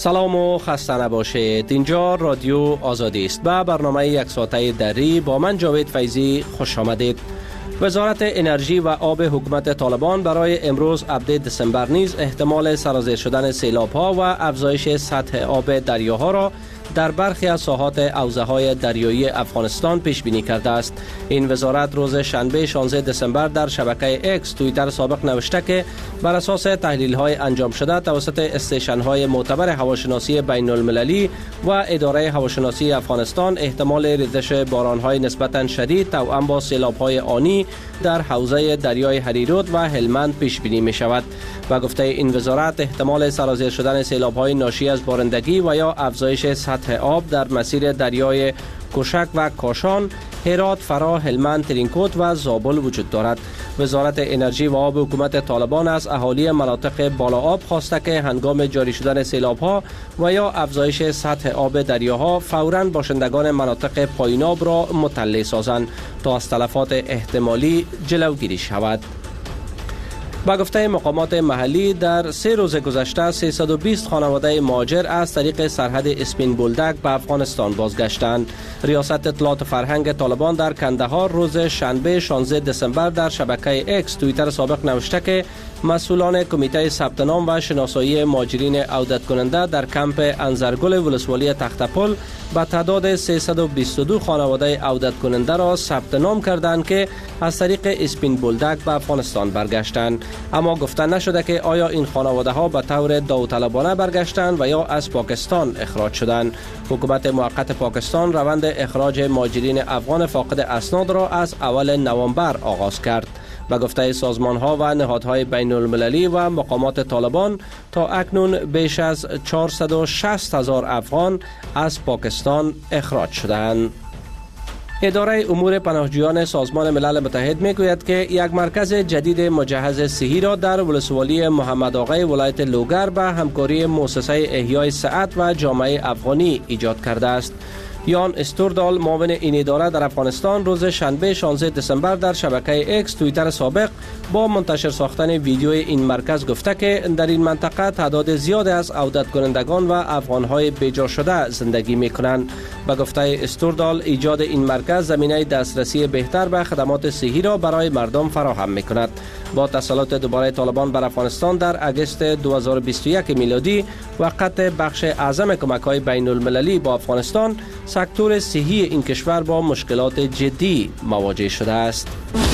سلام و خسته نباشید. اینجا رادیو آزادی است. به برنامه یک ساعته دری با من جاوید فیضی خوش آمدید. وزارت انرژی و آب حکومت طالبان برای امروز 7 دسامبر نیز احتمال سرازیر شدن سیلاب‌ها و افزایش سطح آب دریاها را در برخی از ساحات حوزه‌های دریایی افغانستان پیش بینی کرده است. این وزارت روز شنبه 16 دسامبر در شبکه اکس توییتر سابق نوشته که بر اساس تحلیل‌های انجام شده توسط استیشن‌های معتبر هواشناسی بین‌المللی و اداره هواشناسی افغانستان احتمال ریزش باران‌های نسبتاً شدید توأم با سیلاب‌های آنی در حوزه دریای هریرود و هلمند پیش بینی می‌شود. و گفته این وزارت احتمال سرازیر شدن سیلاب‌های ناشی از بارندگی و یا افزایش سطح آب در مسیر دریای کوشک و کاشان، هرات، فرا، هلمند، ترینکوت و زابل وجود دارد. وزارت انرژی و آب حکومت طالبان از اهالی مناطق بالا آب خواسته که هنگام جاری شدن سیلاب‌ها و یا افزایش سطح آب دریاها فوراً باشندگان مناطق پایین آب را مطلع سازند تا از تلفات احتمالی جلوگیری شود. با گفته مقامات محلی در 3 روز گذشته 320 خانواده مهاجر از طریق سرحد اسپین بولدک به افغانستان بازگشتند. ریاست اطلاعات فرهنگ طالبان در کندهار روز شنبه 16 دسامبر در شبکه اکس توییتر سابق نوشته که مسئولان کمیته ثبت نام و شناسایی مهاجرین عودت کننده در کمپ انزرگل ولسوالی تختپل به تعداد 322 خانواده عودت کننده را ثبت نام کردند که از طریق اسپین بولدک به افغانستان برگشتند، اما گفته نشده که آیا این خانواده ها به طور داوطلبانه برگشتند و یا از پاکستان اخراج شدند. حکومت موقت پاکستان روند اخراج مهاجرین افغان فاقد اسناد را از اول نوامبر آغاز کرد. به گفته سازمان ها و نهادهای بین المللی و مقامات طالبان تا اکنون بیش از 460,000 افغان از پاکستان اخراج شدند. اداره امور پناهجویان سازمان ملل متحد میگوید که یک مرکز جدید مجهز صحی را در ولسوالی محمد آقای ولایت لوگر به همکاری مؤسسه احیای صحت و جامعه افغانی ایجاد کرده است. یان استوردال معاون این اداره در افغانستان روز شنبه 16 دسامبر در شبکه اکس توییتر سابق با منتشر ساختن ویدیوی این مرکز گفته که در این منطقه تعداد زیاد از عودت کنندگان و افغانهای بیجا شده زندگی می کنند. به گفته استوردال ایجاد این مرکز زمینه دسترسی بهتر به خدمات صحی را برای مردم فراهم می کند. با تسلط دوباره طالبان بر افغانستان در اگست 2021 میلادی و قطع بخش اعظم کمک‌های بین المللی با افغانستان، سکتور صحی این کشور با مشکلات جدی مواجه شده است.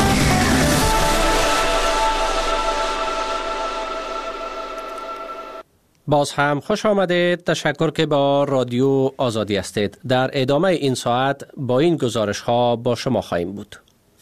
باز هم خوش آمدید. تشکر که با رادیو آزادی هستید. در ادامه این ساعت با این گزارش ها با شما خواهیم بود.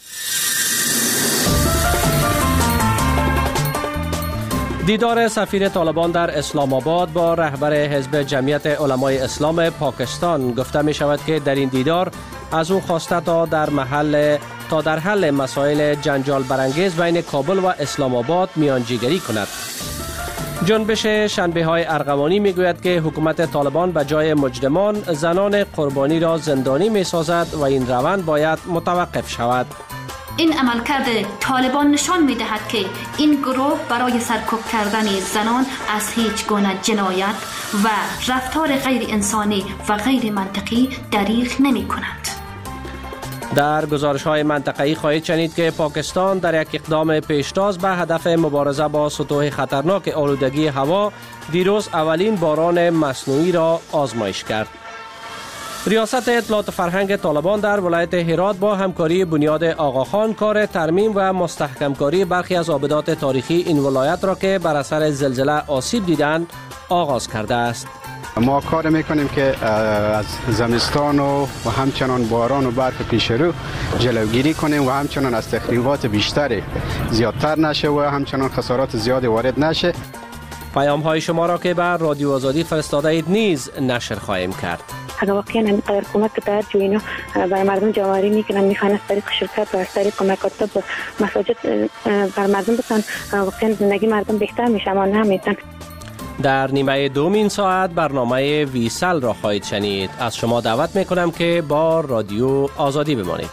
دیدار سفیر طالبان در اسلام آباد با رهبر حزب جمعیت علمای اسلام پاکستان. گفته می شود که در این دیدار از او خواسته تا در حل مسائل جنجال برانگیز بین کابل و اسلام آباد میانجیگری کند. جنبش شنبه های ارغوانی می گوید که حکومت طالبان به جای مجرمان زنان قربانی را زندانی می سازد و این روند باید متوقف شود. این عملکرد طالبان نشان می دهد که این گروه برای سرکوب کردن زنان از هیچ گونه جنایت و رفتار غیر انسانی و غیر منطقی دریغ نمی کند. در گزارش‌های منطقه‌ای خواهید شنید که پاکستان در یک اقدام پیشتاز به هدف مبارزه با سطوح خطرناک آلودگی هوا دیروز اولین باران مصنوعی را آزمایش کرد. ریاست اطلاعات فرهنگ طالبان در ولایت هرات با همکاری بنیاد آقاخان کار ترمیم و مستحکمکاری برخی از آبدات تاریخی این ولایت را که بر اثر زلزله آسیب دیدند آغاز کرده است. ما کار میکنیم که از زمستان و همچنان باران و برف پیش رو جلوگیری کنیم و همچنان از تخریبات بیشتری زیادتر نشه و همچنان خسارات زیادی وارد نشه. پیام های شما را که بر رادیو آزادی فرستاده اید نیز نشر خواهیم کرد. اگر واقعا اینقدر کمک که توجه اینا بر مردم جمع‌آوری میکنن میخوان از طریق شرکت و از طریق کمکات به مساجد بر مردم بتن واقعا زندگی مردم بهتر میشه اما نمیتن. در نیمه دوم این ساعت برنامه ویسل را خواهید شنید. از شما دعوت میکنم که با رادیو آزادی بمانید.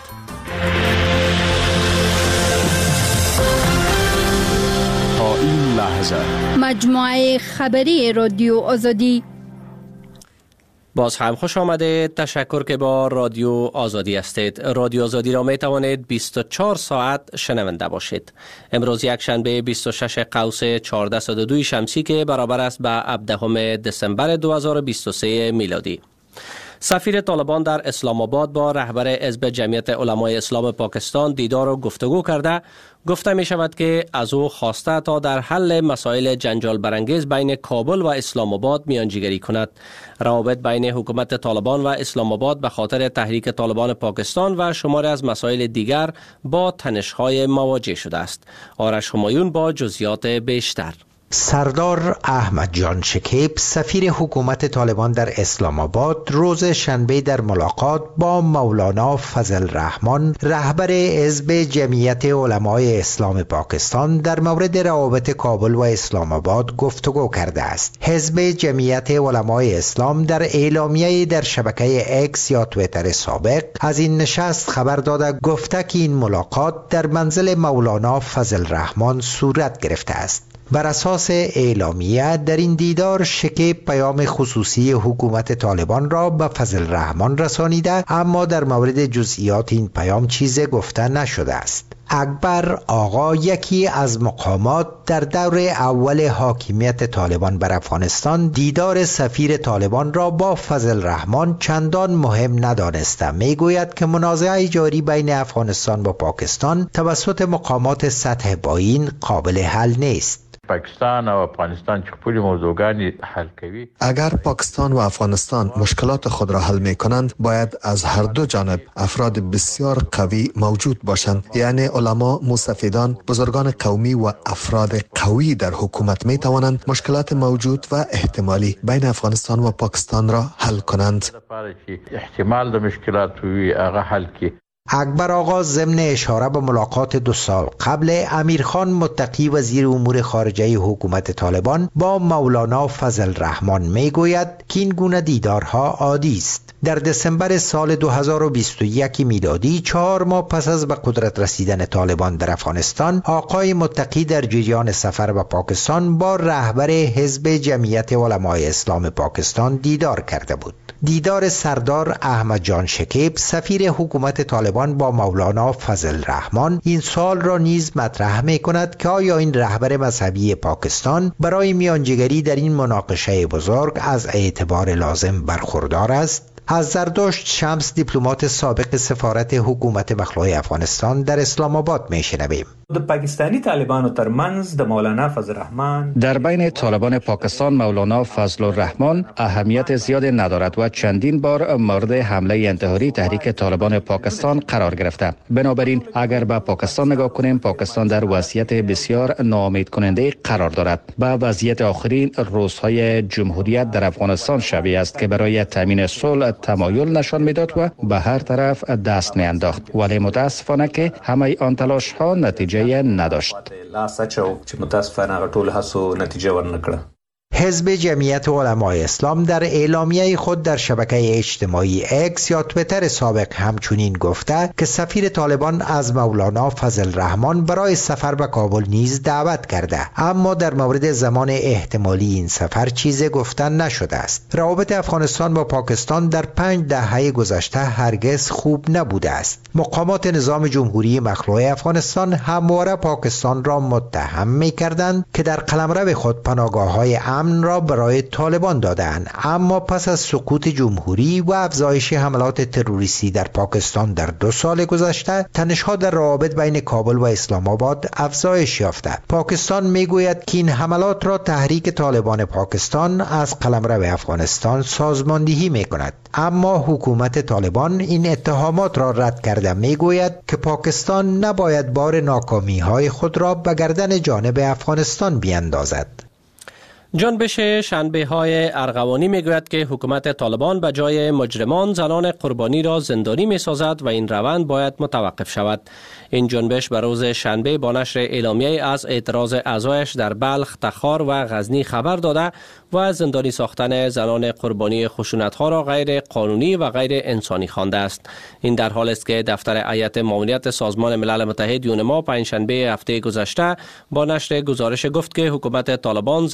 تا این لحظه مجموعه خبری رادیو آزادی باز هم خوش آمده. تشکر که با رادیو آزادی هستید. رادیو آزادی را می توانید 24 ساعت شنونده باشید. امروز یک شنبه 26 قوس 1402 شمسی که برابر است با 17 دسامبر 2023 میلادی. سفیر طالبان در اسلام آباد با رهبر حزب جمعیت علمای اسلام پاکستان دیدار و گفتگو کرده. گفته می شود که از او خواسته تا در حل مسائل جنجال برانگیز بین کابل و اسلام آباد میانجیگری کند. روابط بین حکومت طالبان و اسلام آباد به خاطر تحریک طالبان پاکستان و شماری از مسائل دیگر با تنش‌های مواجه شده است. آرش همایون با جزئیات بیشتر. سردار احمد جان شکیب سفیر حکومت طالبان در اسلام آباد روز شنبه در ملاقات با مولانا فضل الرحمن رهبر حزب جمعیت علمای اسلام پاکستان در مورد روابط کابل و اسلام آباد گفتگو کرده است. حزب جمعیت علمای اسلام در اعلامیه در شبکه اکس یا توییتر سابق از این نشست خبر داده گفته که این ملاقات در منزل مولانا فضل الرحمن صورت گرفته است. بر اساس اعلامیه در این دیدار شکیب پیام خصوصی حکومت طالبان را به فضل الرحمن رسانیده، اما در مورد جزئیات این پیام چیزی گفته نشده است. اکبر آقا، یکی از مقامات در دور اول حاکمیت طالبان بر افغانستان، دیدار سفیر طالبان را با فضل الرحمن چندان مهم ندانسته. میگوید که منازعه جاری بین افغانستان و پاکستان توسط مقامات سطح پایین قابل حل نیست. پاکستان و افغانستان چې خپل موضوعګانی حل کوي. اگر پاکستان و افغانستان مشکلات خود را حل میکنند، باید از هر دو جانب افراد بسیار قوی موجود باشند، یعنی علما، مستفیدان، بزرگان قومی و افراد قوی در حکومت می توانند مشکلات موجود و احتمالی بین افغانستان و پاکستان را حل کنند. احتمال د مشکلات وی هغه حل کی. اکبر آقا ضمن اشاره به ملاقات 2 سال قبل امیرخان متقی وزیر امور خارجه حکومت طالبان با مولانا فضل الرحمن میگوید که این گونه دیدارها عادی است. در دسامبر سال 2021 میلادی 4 ماه پس از به قدرت رسیدن طالبان در افغانستان، آقای متقی در جریان سفر به پاکستان با رهبر حزب جمعیت علمای اسلام پاکستان دیدار کرده بود. دیدار سردار احمد جان شکیب سفیر حکومت طالبان با مولانا فضل الرحمن این سوال را نیز مطرح می کند که آیا این رهبر مذهبی پاکستان برای میانجیگری در این مناقشه بزرگ از اعتبار لازم برخوردار است؟ از زردشت شمس، دیپلمات سابق سفارت حکومت مخلوع افغانستان در اسلام آباد میشنویم. د پاکستانی طالبانو ترمنځ د مولانا فضل الرحمن در بین طالبان پاکستان مولانا فضل الرحمن اهمیت زیاد ندارد و چندین بار مورد حمله انتحاری تحریک طالبان پاکستان قرار گرفته. بنابراین اگر به پاکستان نگاه کنیم، پاکستان در وضعیت بسیار ناامید کننده قرار دارد. به وضعیت آخرین روزهای جمهوریت در افغانستان شبیه است که برای تامین صلح تمایل نشان میداد و به هر طرف دست میانداخت، ولی متاسفانه که همه آن تلاش ها نتیجه نداشت. حزب جمعیت علمای اسلام در اعلامیه خود در شبکه اجتماعی اکس یا توییتر سابق همچنین گفته که سفیر طالبان از مولانا فضل الرحمن برای سفر به کابل نیز دعوت کرده، اما در مورد زمان احتمالی این سفر چیزی گفتن نشده است. روابط افغانستان با پاکستان در 5 دهه گذشته هرگز خوب نبوده است. مقامات نظام جمهوری مخلوع افغانستان همواره پاکستان را متهم می‌کردند که در قلمرو خود پناهگاه‌های امن را برای طالبان دادند، اما پس از سقوط جمهوری و افزایش حملات تروریستی در پاکستان در 2 سال گذشته، تنش‌ها در روابط بین کابل و اسلام آباد افزایش یافته. پاکستان میگوید که این حملات را تحریک طالبان پاکستان از قلمرو افغانستان سازماندهی میکند، اما حکومت طالبان این اتهامات را رد کرده میگوید که پاکستان نباید بار ناکامی‌های خود را به گردن جانب افغانستان بیاندازد. جنبش شنبه های ارغوانی میگوید که حکومت طالبان به جای مجرمان زنان قربانی را زندانی می سازد و این روند باید متوقف شود. این جنبش به روز شنبه با نشر اعلامیه از اعتراض اعضایش در بلخ، تخار و غزنی خبر داده و زندانی ساختن زنان قربانی خشونت‌ها را غیر قانونی و غیر انسانی خوانده است. این در حالی است که دفتر هیئت ماموریت سازمان ملل متحد یونما پنجشنبه هفته گذشته با نشر گزارش گفت که حکومت طالبان زنانی را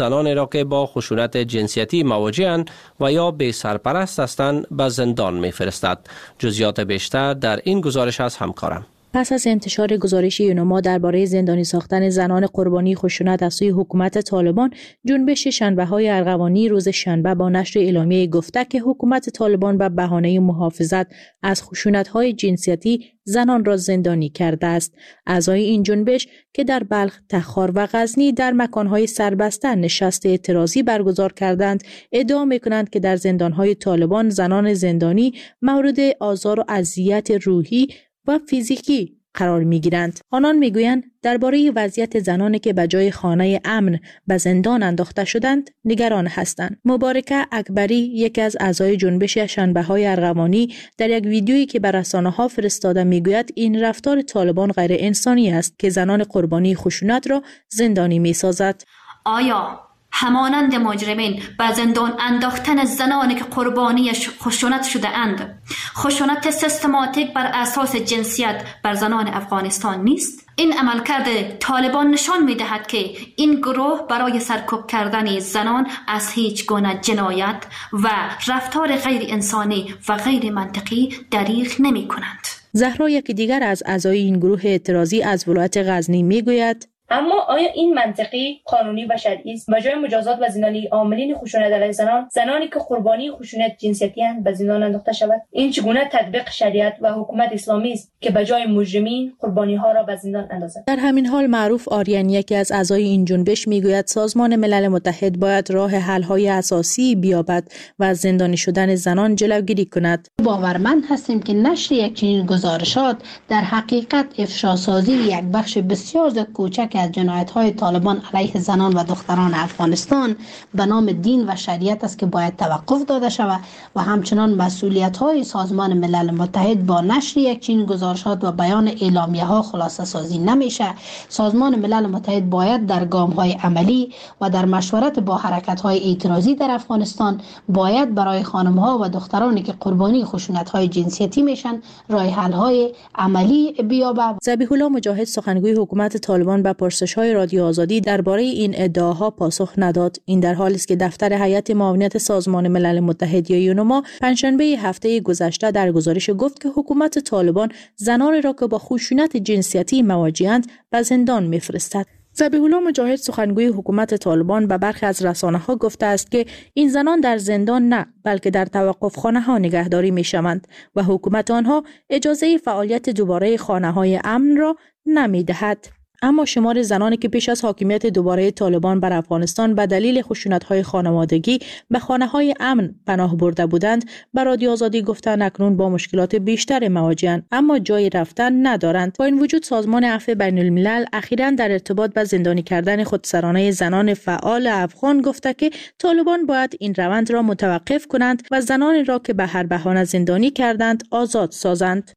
که با خشونت جنسیتی مواجه‌اند و یا بی سرپرست هستند به زندان می‌فرستد. جزئیات بیشتر در این گزارش از همکارم. پس از انتشار گزارش یونما درباره زندانی ساختن زنان قربانی خشونت از سوی حکومت طالبان، جنبش شنبه‌های ارغوانی روز شنبه با نشر اعلامیه گفته که حکومت طالبان به بهانه محافظت از خشونت‌های جنسیتی زنان را زندانی کرده است. اعضای این جنبش که در بلخ، تخار و غزنی در مکان‌های سربسته نشست اعتراضی برگزار کردند، ادعا می‌کنند که در زندان‌های طالبان زنان زندانی مورد آزار و اذیت روحی و فیزیکی قرار می‌گیرند. آنان می‌گویند درباره وضعیت زنانی که به جای خانه امن به زندان انداخته شدند نگران هستند. مبارکه اکبری، یکی از اعضای جنبش شنبه‌های ارغوانی، در یک ویدیویی که به رسانه‌ها فرستاده می‌گوید این رفتار طالبان غیر انسانی است که زنان قربانی خشونت را زندانی می‌سازد. آیا همانند مجرمین به زندان انداختن زنانی که قربانی خشونت شده اند، خشونت سیستماتیک بر اساس جنسیت بر زنان افغانستان نیست؟ این عملکرد طالبان نشان می دهد که این گروه برای سرکوب کردن زنان از هیچ گونه جنایت و رفتار غیر انسانی و غیر منطقی دریغ نمی کنند. زهرا، یکی دیگر از اعضای این گروه اعتراضی از ولایت غزنی می گوید اما آیا این منطقی، قانونی و شرعی است؟ به جای مجازات و زندانی عاملین خشونت علیه زنانی که قربانی خشونت جنسیتی اند به زندان انداخته شود؟ این چگونه تطبیق شریعت و حکومت اسلامی است که به جای مجرمین قربانی ها را به زندان اندازد؟ در همین حال معروف آریان، یکی از اعضای این جنبش، میگوید سازمان ملل متحد باید راه حل های اساسی بیابد و از زندانی شدن زنان جلوگیری کند. باورمند هستیم که نشر یک چنین گزارشات در حقیقت افشاسازی یک بخش بسیار کوچک از جنایت‌های طالبان علیه زنان و دختران افغانستان به نام دین و شریعت است که باید توقف داده شود و همچنان مسئولیت‌های سازمان ملل متحد با نشر یک چنین گزارشات و بیان اعلامیه‌ها خلاصه سازی نمیشه. سازمان ملل متحد باید در گام‌های عملی و در مشورت با حرکت‌های اعتراضی در افغانستان باید برای خانم‌ها و دخترانی که قربانی خشونت‌های جنسیتی میشن راه حل‌های عملی بیابد. ذبیح الله مجاهد، سخنگوی حکومت طالبان، به پرسش‌های رادیو آزادی درباره این ادعاها پاسخ نداد. این در حالی است که دفتر هیئت معاونت سازمان ملل متحد یا یونما پنجشنبه هفته گذشته در گزارش گفت که حکومت طالبان زنان را که با خشونت جنسیتی مواجه‌اند به زندان می‌فرستد. ذبیح الله مجاهد، سخنگوی حکومت طالبان، به برخی از رسانه‌ها گفته است که این زنان در زندان نه بلکه در توقفخانه‌ها نگهداری می‌شوند و حکومت آنها اجازه فعالیت دوباره خانه‌های امن را نمی‌دهد. اما شمار زنانی که پیش از حاکمیت دوباره طالبان بر افغانستان به دلیل خشونت‌های خانوادگی به خانه‌های امن پناه برده بودند به رادیو آزادی گفتند اکنون با مشکلات بیشتر مواجه‌اند اما جای رفتن ندارند. با این وجود سازمان عفو بین‌الملل اخیراً در ارتباط به زندانی کردن خودسرانه زنان فعال افغان گفته که طالبان باید این روند را متوقف کنند و زنانی را که به هر بهانه زندانی کردند آزاد سازند.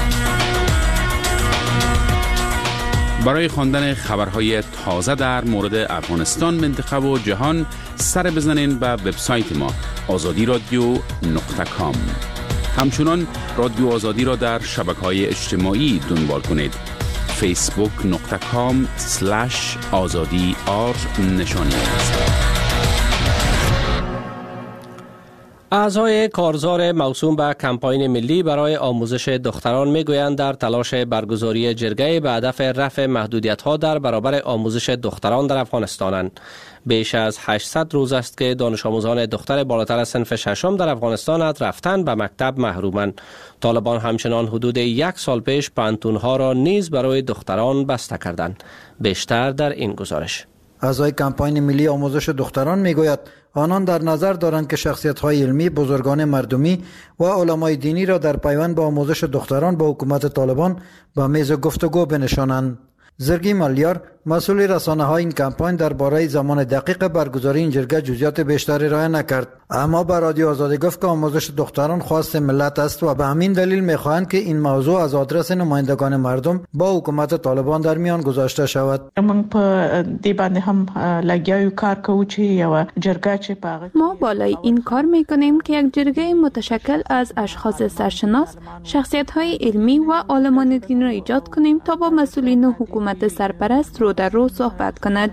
برای خواندن خبرهای تازه در مورد افغانستان، منطقه و جهان سر بزنین به وبسایت ما azadiradio.com. همچنان رادیو آزادی را در شبکه‌های اجتماعی دنبال کنید. facebook.com/azadi_r. اعضای کارزار موسوم به کمپاین ملی برای آموزش دختران میگویند در تلاش برگزاری جرگه به هدف رفع محدودیت‌ها در برابر آموزش دختران در افغانستانند. بیش از 800 روز است که دانش آموزان دختر بالاتر از صنف ششم در افغانستان از رفتن به مکتب محرومند. طالبان همچنان حدود 1 سال پیش پانتون‌ها را نیز برای دختران بسته کردند. بیشتر در این گزارش. اعضای کمپاین ملی آموزش دختران میگوید آنان در نظر دارند که شخصیت‌های علمی، بزرگان مردمی و علمای دینی را در پیوند با آموزش دختران با حکومت طالبان به میز گفتگو بنشانند. زرگی ملیار، مسئول رسانه‌های این کمپاین، درباره زمان دقیق برگزاری این جرگه جزئیات بیشتری ارائه نکرد، اما به رادیو آزادی گفت که آموزش دختران خواست ملت است و به همین دلیل می‌خواهند که این موضوع از آدرس نمایندگان مردم با حکومت طالبان در میان گذاشته شود. من په دې باندې هم لګیاو کار کوو چې یو جرګه چې پاغه ما بالای این کار می‌کنیم که یک جرگه متشکل از اشخاص سرشناس، شخصیت‌های علمی و عالمان دین را ایجاد کنیم تا با مسئولین حکومت سرپرست رو در رو صحبت کند.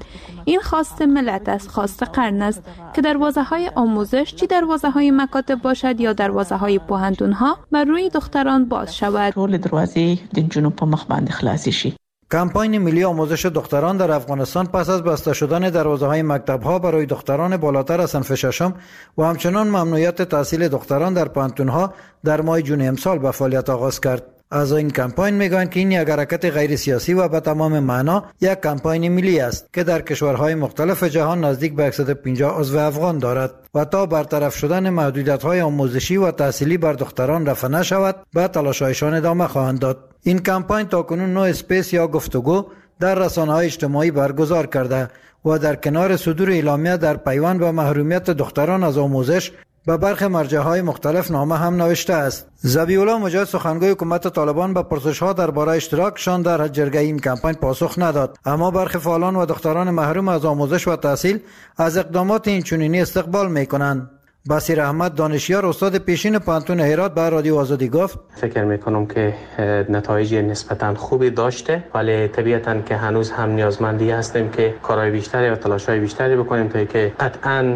این خواست ملت است، خواست قرن است که دروازه‌های آموزش چی دروازه‌های مکاتب باشد یا دروازه‌های پوهنتون‌ها بر روی دختران باز شود. ټول دروازې د جنوب په مخ باندې خلاص شي. کمپاین ملی آموزش دختران در افغانستان پس از بسته شدن دروازه‌های مکتب‌ها برای دختران بالاتر از صنف ششم و همچنان ممنوعیت تحصیل دختران در پانتون‌ها در ماه جون امسال به فعالیت آغاز کرد. از این کمپاین میگویند که این یک حرکت غیر سیاسی و به تمام معنا یک کمپاین ملی است که در کشورهای مختلف جهان نزدیک به 150 عضو افغان دارد و تا برطرف شدن محدودیت‌های آموزشی و تحصیلی بر دختران رفع نشود به تلاش‌هایشان ادامه خواهند داد. این کمپاین تاکنون 9 اسپیس یا گفتگو در رسانه‌های اجتماعی برگزار کرده و در کنار صدور اعلامیه در پیوند به محرومیت دختران از آموزش به برخی مرجع‌های مختلف نامه هم نوشته است. ذبیح الله مجاهد سخنگوی حکومت طالبان به پرسش‌ها درباره اشتراکشان در جرگه این کمپاین پاسخ نداد، اما برخی فعالان و دختران محروم از آموزش و تحصیل از اقدامات این چنینی استقبال می‌کنند. بصیر احمد دانشیار استاد پیشین پانتون هرات به رادیو آزادی گفت: فکر میکنم که نتایج نسبتا خوبی داشته، ولی طبیعتاً که هنوز هم نیازمندی هستیم که کارهای بیشتری و تلاش‌های بیشتری بکنیم تا که قطعاً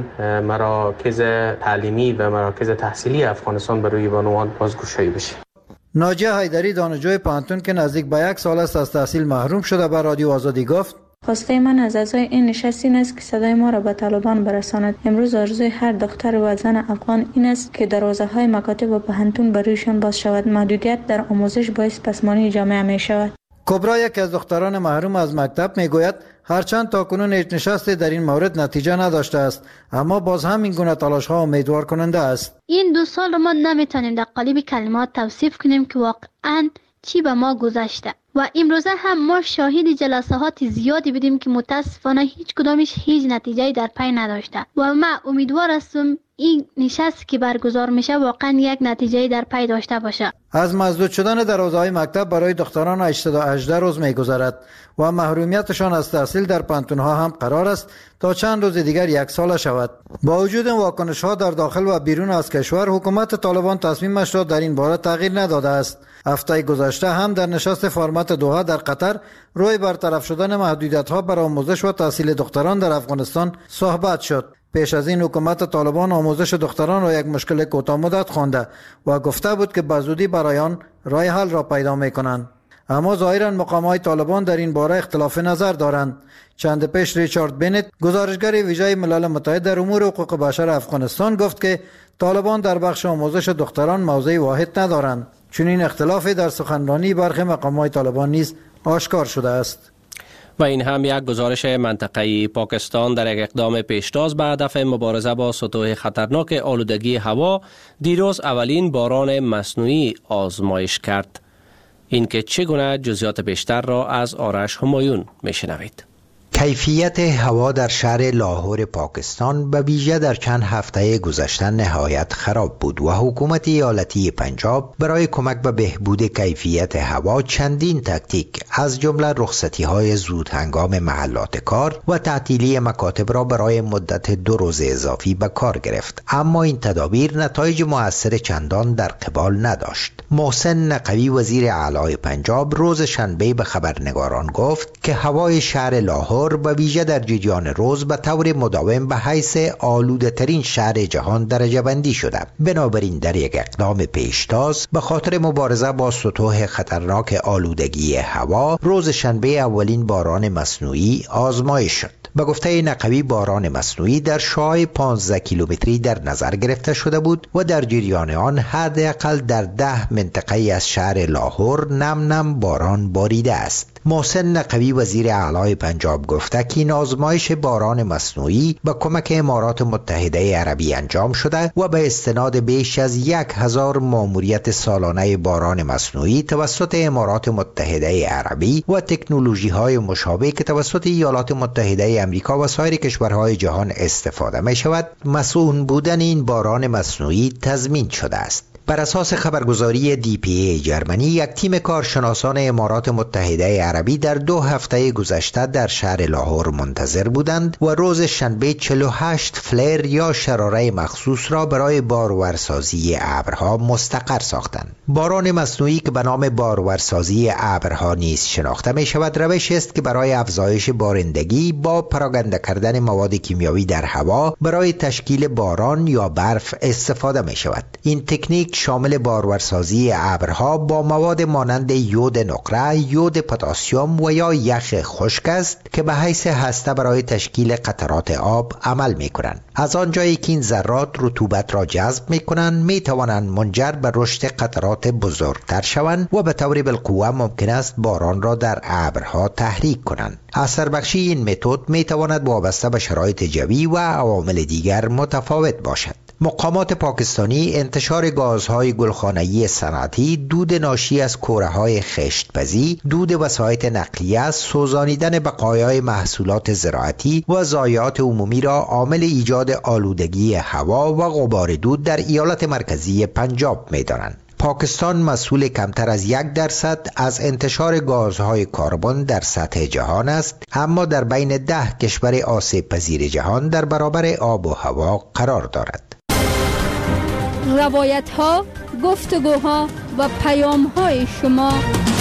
مراکز تعلیمی و مراکز تحصیلی افغانستان به روی بانوان بازگشایی بشه. ناجیه حیدری دانشجوی پانتون که نزدیک به 1 سال است از تحصیل محروم شده به رادیو آزادی گفت: خواسته من از اعضای این نشست این است که صدای ما را به طالبان برساند. امروز آرزوی هر دختر و زن افغان این است که دروازه‌های مکاتب و پوهنتون برویشان باز شود. محدودیت در آموزش باعث پسمانی جامعه می شود. کبرا یکی از دختران محروم از مکتب میگوید هرچند تاکنون هیچ نشستی در این مورد نتیجه نداشته است، اما باز هم این گونه تلاش‌ها امیدوار کننده است. این 2 سال ما نمیتونیم در قالب کلمات توصیف کنیم که واقعاً چی به ما گذشته و امروزه هم ما شاهد جلسات زیادی بودیم که متاسفانه هیچ کدامش هیچ نتیجه‌ای در پی نداشته و ما امیدوار هستم این نشست که برگزار میشه واقعا یک نتیجه‌ای در پی داشته باشه. از مسدود شدن دروازه‌های مکتب برای دختران 18 روز می‌گذرد و محرومیتشان از تحصیل در پانتون‌ها هم قرار است تا چند روز دیگر 1 ساله شود. با وجود واکنش‌ها در داخل و بیرون از کشور، حکومت طالبان تصمیمش را در این باره تغییر نداده است. هفته گذشته هم در نشست فرمت دوحه در قطر روی برطرف شدن محدودیت‌ها بر آموزش و تحصیل دختران در افغانستان صحبت شد. پیش از این حکومت طالبان آموزش دختران را یک مشکل کوتاه مدت خوانده و گفته بود که به زودی برای آن راه حل را پیدا می‌کنند. اما ظاهراً مقام‌های طالبان در این باره اختلاف نظر دارند. چند پیش ریچارد بنت، گزارشگر ویژه ملل متحد در امور حقوق بشر افغانستان، گفت که طالبان در بخش آموزش دختران موضع واحد ندارند. چون این اختلافی در سخنرانی برخی مقام‌های طالبان نیز آشکار شده است. و این هم یک گزارش منطقه‌ای. پاکستان در یک اقدام پیشتاز به هدف مبارزه با سطوح خطرناک آلودگی هوا دیروز اولین باران مصنوعی آزمایش کرد. این که چگونه جزئیات بیشتر را از آرش همایون میشنوید. کیفیت هوا در شهر لاهور پاکستان به ویژه در چند هفته گذشته نهایت خراب بود و حکومت ایالتی پنجاب برای کمک به بهبود کیفیت هوا چندین تاکتیک از جمله رخصتی‌های زود هنگام محلات کار و تعطیلی مکاتب را برای مدت 2 روز اضافی به کار گرفت، اما این تدابیر نتایج مؤثر چندان در قبال نداشت. محسن نقوی وزیر اعلی پنجاب روز شنبه به خبرنگاران گفت که هوای شهر لاهور به ویژه در جریان روز به طور مداوم به حیث آلوده ترین شهر جهان درجه بندی شده. بنابراین در یک اقدام پیشتاز به خاطر مبارزه با سطوح خطرناک آلودگی هوا، روز شنبه اولین باران مصنوعی آزمایش شد. به گفته نقوی باران مصنوعی در شعاع 15 کیلومتری در نظر گرفته شده بود و در جریان آن حداقل در 10 منطقه از شهر لاهور نم باران باریده است. محسن نقوی وزیر اعلی پنجاب گفته که این آزمایش باران مصنوعی با کمک امارات متحده عربی انجام شده و به استناد بیش از 1000 ماموریت سالانه باران مصنوعی توسط امارات متحده عربی و تکنولوژی های مشابه که توسط ایالات متحده امریکا و سایر کشورهای جهان استفاده می شود، مسئول بودن این باران مصنوعی تضمین شده است. بر اساس خبرگزاری DPA جرمنی، یک تیم کارشناسان امارات متحده عربی در 2 هفته گذشته در شهر لاهور منتظر بودند و روز شنبه 48 فلر یا شراره مخصوص را برای بارورسازی ابرها مستقر ساختند. باران مصنوعی که به نام بارورسازی ابرها نیز شناخته می شود، روشی است که برای افزایش بارندگی با پراکنده کردن مواد کیمیایی در هوا برای تشکیل باران یا برف استفاده می شود. این تکنیک شامل بارورسازی ابرها با مواد مانند یود نقره، یود پتاسیم و یا یخ خشک است که به حیث هسته برای تشکیل قطرات آب عمل می کنند. از آنجایی که این ذرات رطوبت را جذب می کنند، می توانند منجر به رشد قطرات بزرگتر شوند و به طور بالقوه ممکن است باران را در ابرها تحریک کنند. اثر بخشی این متد می تواند وابسته به شرایط جوی و عوامل دیگر متفاوت باشد. مقامات پاکستانی انتشار گازهای گلخانه‌ای صنعتی، دود ناشی از کوره‌های خشت‌پزی، دود وسایط نقلیه، سوزانیدن بقایای محصولات زراعتی و ضایعات عمومی را عامل ایجاد آلودگی هوا و غبار دود در ایالت مرکزی پنجاب می‌دانند. پاکستان مسئول کمتر از 1% از انتشار گازهای کربن در سطح جهان است، اما در بین 10 کشور آسیب پذیر جهان در برابر آب و هوا قرار دارد. روایت ها، گفتگوها و پیام های شما.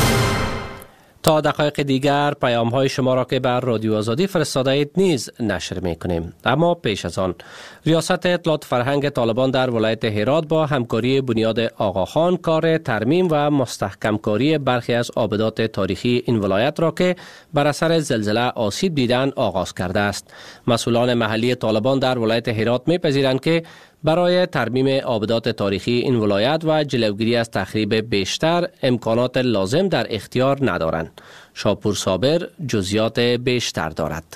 تا دقایق دیگر پیام های شما را که بر رادیو آزادی فرستاده اید نیز نشر می کنیم. اما پیش از آن، ریاست اطلاعات فرهنگ طالبان در ولایت هرات با همکاری بنیاد آقاخان کار ترمیم و مستحکم کاری برخی از آبدات تاریخی این ولایت را که بر اثر زلزله آسیب دیدن آغاز کرده است. مسئولان محلی طالبان در ولایت هرات می پذیرند که برای ترمیم آبدات تاریخی این ولایت و جلوگیری از تخریب بیشتر امکانات لازم در اختیار ندارند. شاپور صابر جزئیات بیشتر دارد.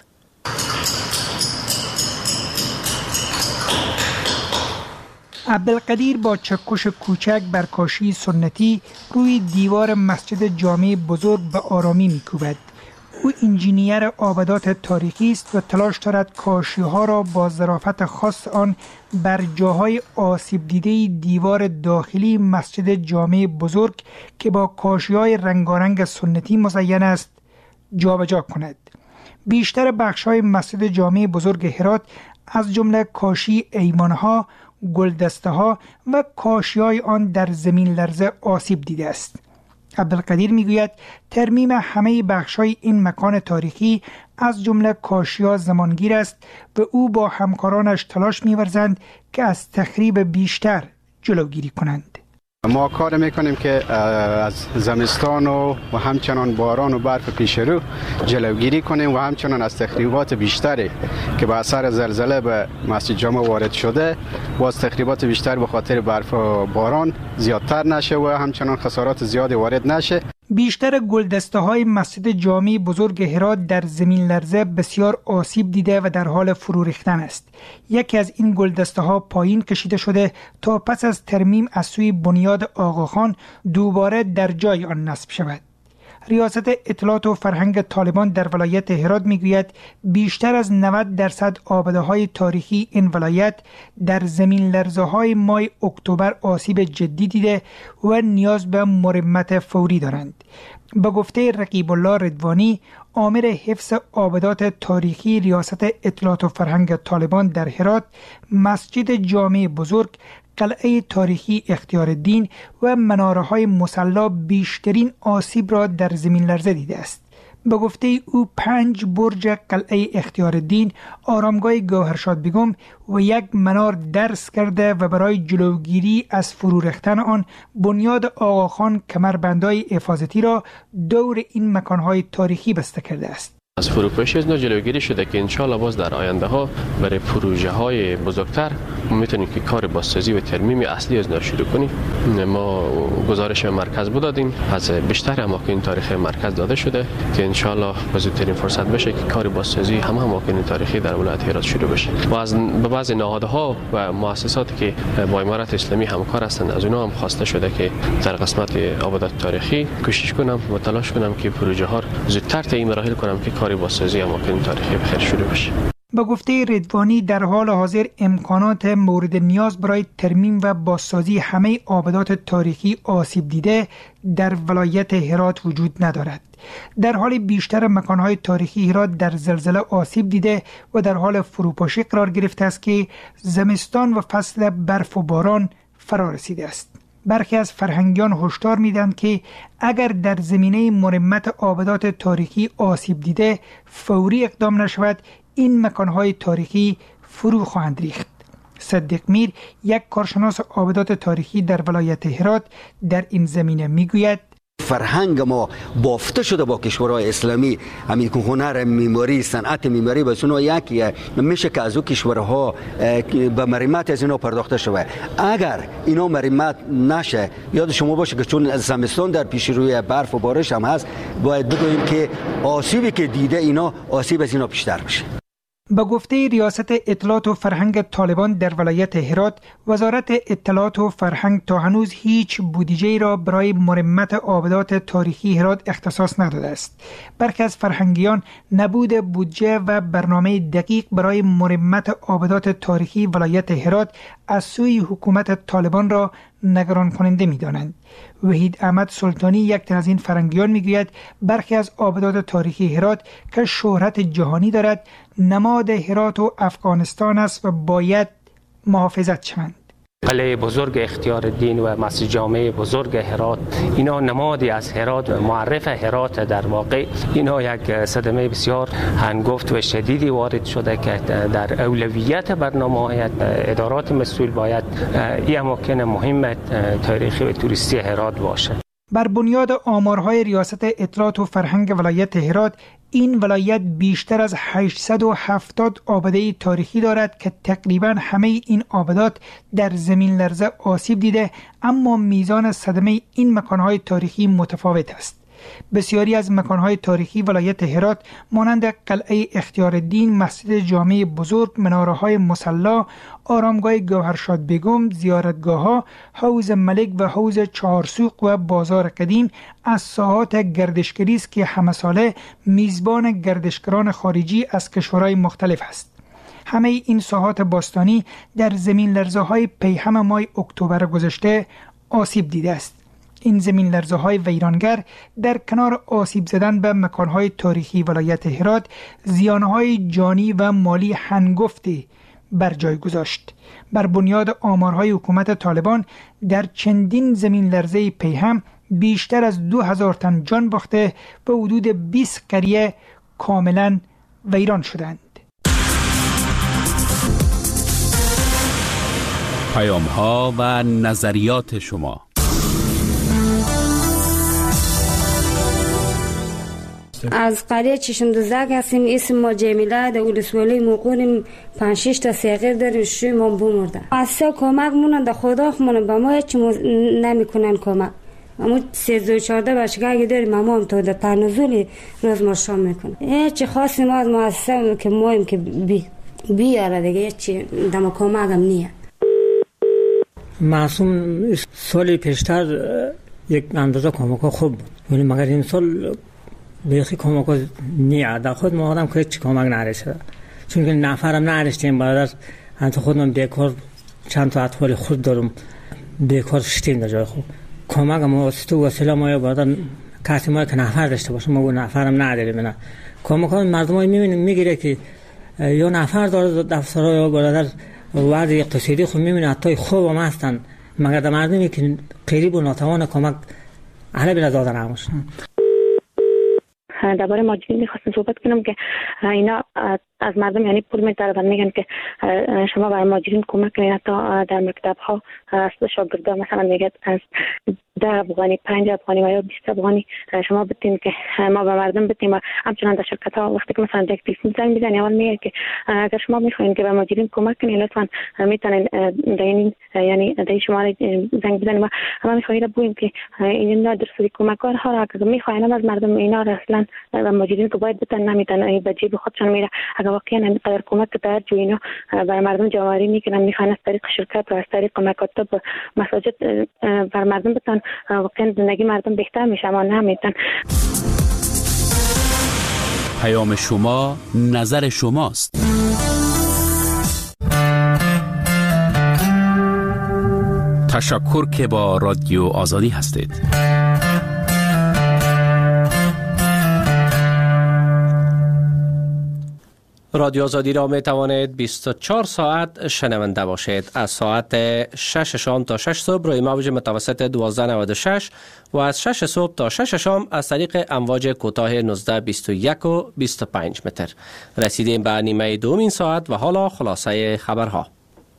عبدالقدیر با چکش کوچک بر کاشی سنتی روی دیوار مسجد جامع بزرگ به آرامی می‌کوبد. او انجینیر آبدات تاریخی است و تلاش دارد کاشی‌ها را با ظرافت خاص آن بر جاهای آسیب دیده دیوار داخلی مسجد جامع بزرگ که با کاشی‌های رنگارنگ سنتی مزین است جابجا کند. بیشتر بخش‌های مسجد جامع بزرگ هرات از جمله کاشی ایوان‌ها، گلدسته‌ها و کاشی‌های آن در زمین لرزه آسیب دیده است. عبدالقدیر میگوید ترمیم همه بخش‌های این مکان تاریخی از جمله کاشی‌ها زمانگیر است و او با همکارانش تلاش می‌ورزند که از تخریب بیشتر جلوگیری کنند. ما کار میکنیم که از زمستان و همچنان باران و برف پیش رو جلوگیری کنیم و همچنان از تخریبات بیشتری که به اثر زلزله به مسجد جامع وارد شده و از تخریبات بیشتر به خاطر برف و باران زیادتر نشه و همچنان خسارات زیادی وارد نشه. بیشتر گلدسته های مسجد جامع بزرگ هرات در زمین لرزه بسیار آسیب دیده و در حال فرو ریختن است. یکی از این گلدسته ها پایین کشیده شده تا پس از ترمیم از سوی بنیاد آقاخان دوباره در جای آن نصب شود. ریاست اطلاعات و فرهنگ طالبان در ولایت هرات میگوید بیشتر از 90% آبده‌های تاریخی این ولایت در زمین لرزه‌های ماه اکتبر آسیب جدی دیده و نیاز به مرمت فوری دارند. به گفته رقیب الله رضوانی، آمر حفظ آبدات تاریخی ریاست اطلاعات و فرهنگ طالبان در هرات، مسجد جامع بزرگ، قلعه تاریخی اختیارالدین و مناره‌های مصلی بیشترین آسیب را در زمین لرزه دیده است. به گفته او 5 برج قلعه اختیارالدین، آرامگاه گوهرشاد بیگم و یک منار درس کرده و برای جلوگیری از فرو ریختن آن بنیاد آقاخان کمربندهای حفاظتی را دور این مکانهای تاریخی بسته کرده است. از فروپاشی از جلوگیری شده که انشالله باز در آینده ها برای پروژه های بزرگتر ما میتونیم که کار بازسازی و ترمیم اصلی از شروع کنیم. ما گزارش مرکز دادیم از بیشتر اماکن تاریخی مرکز داده شده که انشالله به زودترین فرصت بشه که کار بازسازی همه اماکن تاریخی در ولایت هرات شروع بشه. و از بعضی نهادها و مؤسساتی که با امارت اسلامی همکار هستند از اونها هم خواسته شده که در قسمت آبادات تاریخی کوشش کنم و تلاش کنم که پروژه ها زودتر طی مراحل کنم که کاری بازسازی اماکن تاریخی بخیر شروع بشه. به گفته رضوانی در حال حاضر امکانات مورد نیاز برای ترمیم و بازسازی همه آبادات تاریخی آسیب دیده در ولایت هرات وجود ندارد. در حال بیشتر مکانهای تاریخی هرات در زلزله آسیب دیده و در حال فروپاشی قرار گرفته است که زمستان و فصل برف و باران فرا رسیده است. برخی از فرهنگیان هشدار میدهند که اگر در زمینه مرمت آبادات تاریخی آسیب دیده فوری اقدام نشود، این مکانهای تاریخی فرو خواهند ریخت. صدیق میر، یک کارشناس آبادات تاریخی در ولایت هرات، در این زمینه میگوید فرهنگ ما بافته شده با کشورهای اسلامی، همین که هنر معماری، صنعت معماری بس اونها یکیه، میشه که از او کشورها به مرمت از اینا پرداخته شود. اگر اینا مرمت نشه، یاد شما باشه که چون زمستان در پیش روی برف و بارش هم هست، باید بگوییم که آسیبی که دیده اینا آسیب از اینا بیشتر بشه. به گفته ریاست اطلاعات و فرهنگ طالبان در ولایت هرات، وزارت اطلاعات و فرهنگ تا هنوز هیچ بودجه را برای مرمت آبادات تاریخی هرات اختصاص نداده است. برخی از فرهنگیان نبود بودجه و برنامه دقیق برای مرمت آبادات تاریخی ولایت هرات از سوی حکومت طالبان را نگران کننده می دانند. وحید احمد سلطانی، یک تن از این فرهنگیان، میگوید برخی از آبادات تاریخی هرات که شهرت جهانی دارد نماد هرات و افغانستان است و باید محافظت شوند. قلعه بزرگ اختیار الدین و مسجد جامع بزرگ هرات، اینا نمادی از هرات و معرف هرات. در واقع اینا یک صدمه بسیار هنگفت و شدیدی وارد شده که در اولویت برنامه ادارات مسئول باید این اماکن مهم تاریخی و توریستی هرات باشه. بر بنیاد آمارهای ریاست اطلاعات و فرهنگ ولایت هرات، این ولایت بیشتر از 870 آباده تاریخی دارد که تقریبا همه این آبادات در زمین لرزه آسیب دیده، اما میزان صدمه این مکانهای تاریخی متفاوت است. بسیاری از مکانهای تاریخی ولایت هرات مانند قلعه اختیار الدین، مسجد جامع بزرگ، مناره‌های مصلی، آرامگاه گوهرشاد بیگم، زیارتگاه‌ها، حوض ملک و حوض چهارسوق و بازار قدیم از ساحات گردشگری است که همه ساله میزبان گردشگران خارجی از کشورهای مختلف است. همه این ساحات باستانی در زمین لرزه‌های پیهم ماه اکتبر گذشته آسیب دیده است. این زمین لرزه های ویرانگر در کنار آسیب زدن به مکانهای تاریخی ولایت هرات، زیانهای جانی و مالی هنگفتی بر جای گذاشت. بر بنیاد آمارهای حکومت طالبان در چندین زمین لرزه پیهم بیشتر از 2000 تن جان باخته و حدود 20 قریه کاملا ویران شدند. پیام‌ها و نظریات شما. از قریه چشم دوزک هستیم. اسم ما جمیله، در ولسوالی موقعیم 5-6 تا صغیر داریم. شوی ما بمرده. از کمک مونن در خدا خمونن به ما هیچ نمیکنن کمک. اما 1314 بچگاه داریم، اما هم تا در تنزلی روز ما شام میکنن. هیچ خاصی ما از مؤسسه که مایم که بیاره دیگه هیچ دم کمک هم نیه. معصوم سال پیشتر یک اندازه کمک خوب بود، ولی مگر این سال بیخی کمک نیه. در خود ما آدم که هیچ کمک نرسیده، چون که نفرم نرسیدیم. بعد از خودم بیکار چند تا اطفال خود دارم، بیکار شدیم در جای خود. کمک ما تو وسیله ما بعد کسی ما که نفر داشته باشه، ما نفرم نداریم. نه کمک ها مردم های میبینیم میگیره که یا نفر داره دفترها یا برادر وضع اقتصادی خود میبینه حتی خوب هم هستن، مگر در مردمی که قریب و ناتوان کمک اهل بلا دادن هموش. درباره ماجرین میخواستم صحبت کنم که اینا از مردم یعنی پول میطلبن، میگن که شما برای ماجرین کمک کنید. حتی در مکتب ها شاگردا مثلا میگه از 10 افغانی 5 افغانی و یا 20 افغانی شما بدین که ما به مردم بدیم. و همچنان در شرکت ها وقتی که مثلا یک تلفن زنگ میزنه اول میگه که اگر شما میخواین که به ماجرین کمک کنید لطفا میتونین یعنی در شماره زنگ بزنید. و ما میخوایم بگیم که اینا درستی کمکارها را که میخواین از مردم اینا را اصلا و ماجرین که باید بتن نمیتن به جیب خودشان میره. اگر واقعا اینقدر کمک در جو اینا برای مردم جمعآوری میکنن، میخوان از طریق شرکت و از طریق مکاتب و مساجد بر مردم بتن، واقعا زندگی مردم بهتر میشه. اما نمیتن. پیام شما نظر شماست. تشکر که با رادیو آزادی هستید. رادیو آزادی را می توانید 24 ساعت شنونده باشید. از ساعت 6 شام تا 6 صبح روی موج متوسط 1296 و از 6 صبح تا 6 شام از طریق امواج کوتاه 1921 و 25 متر. رسیدیم به نیمه دومین ساعت و حالا خلاصه خبرها.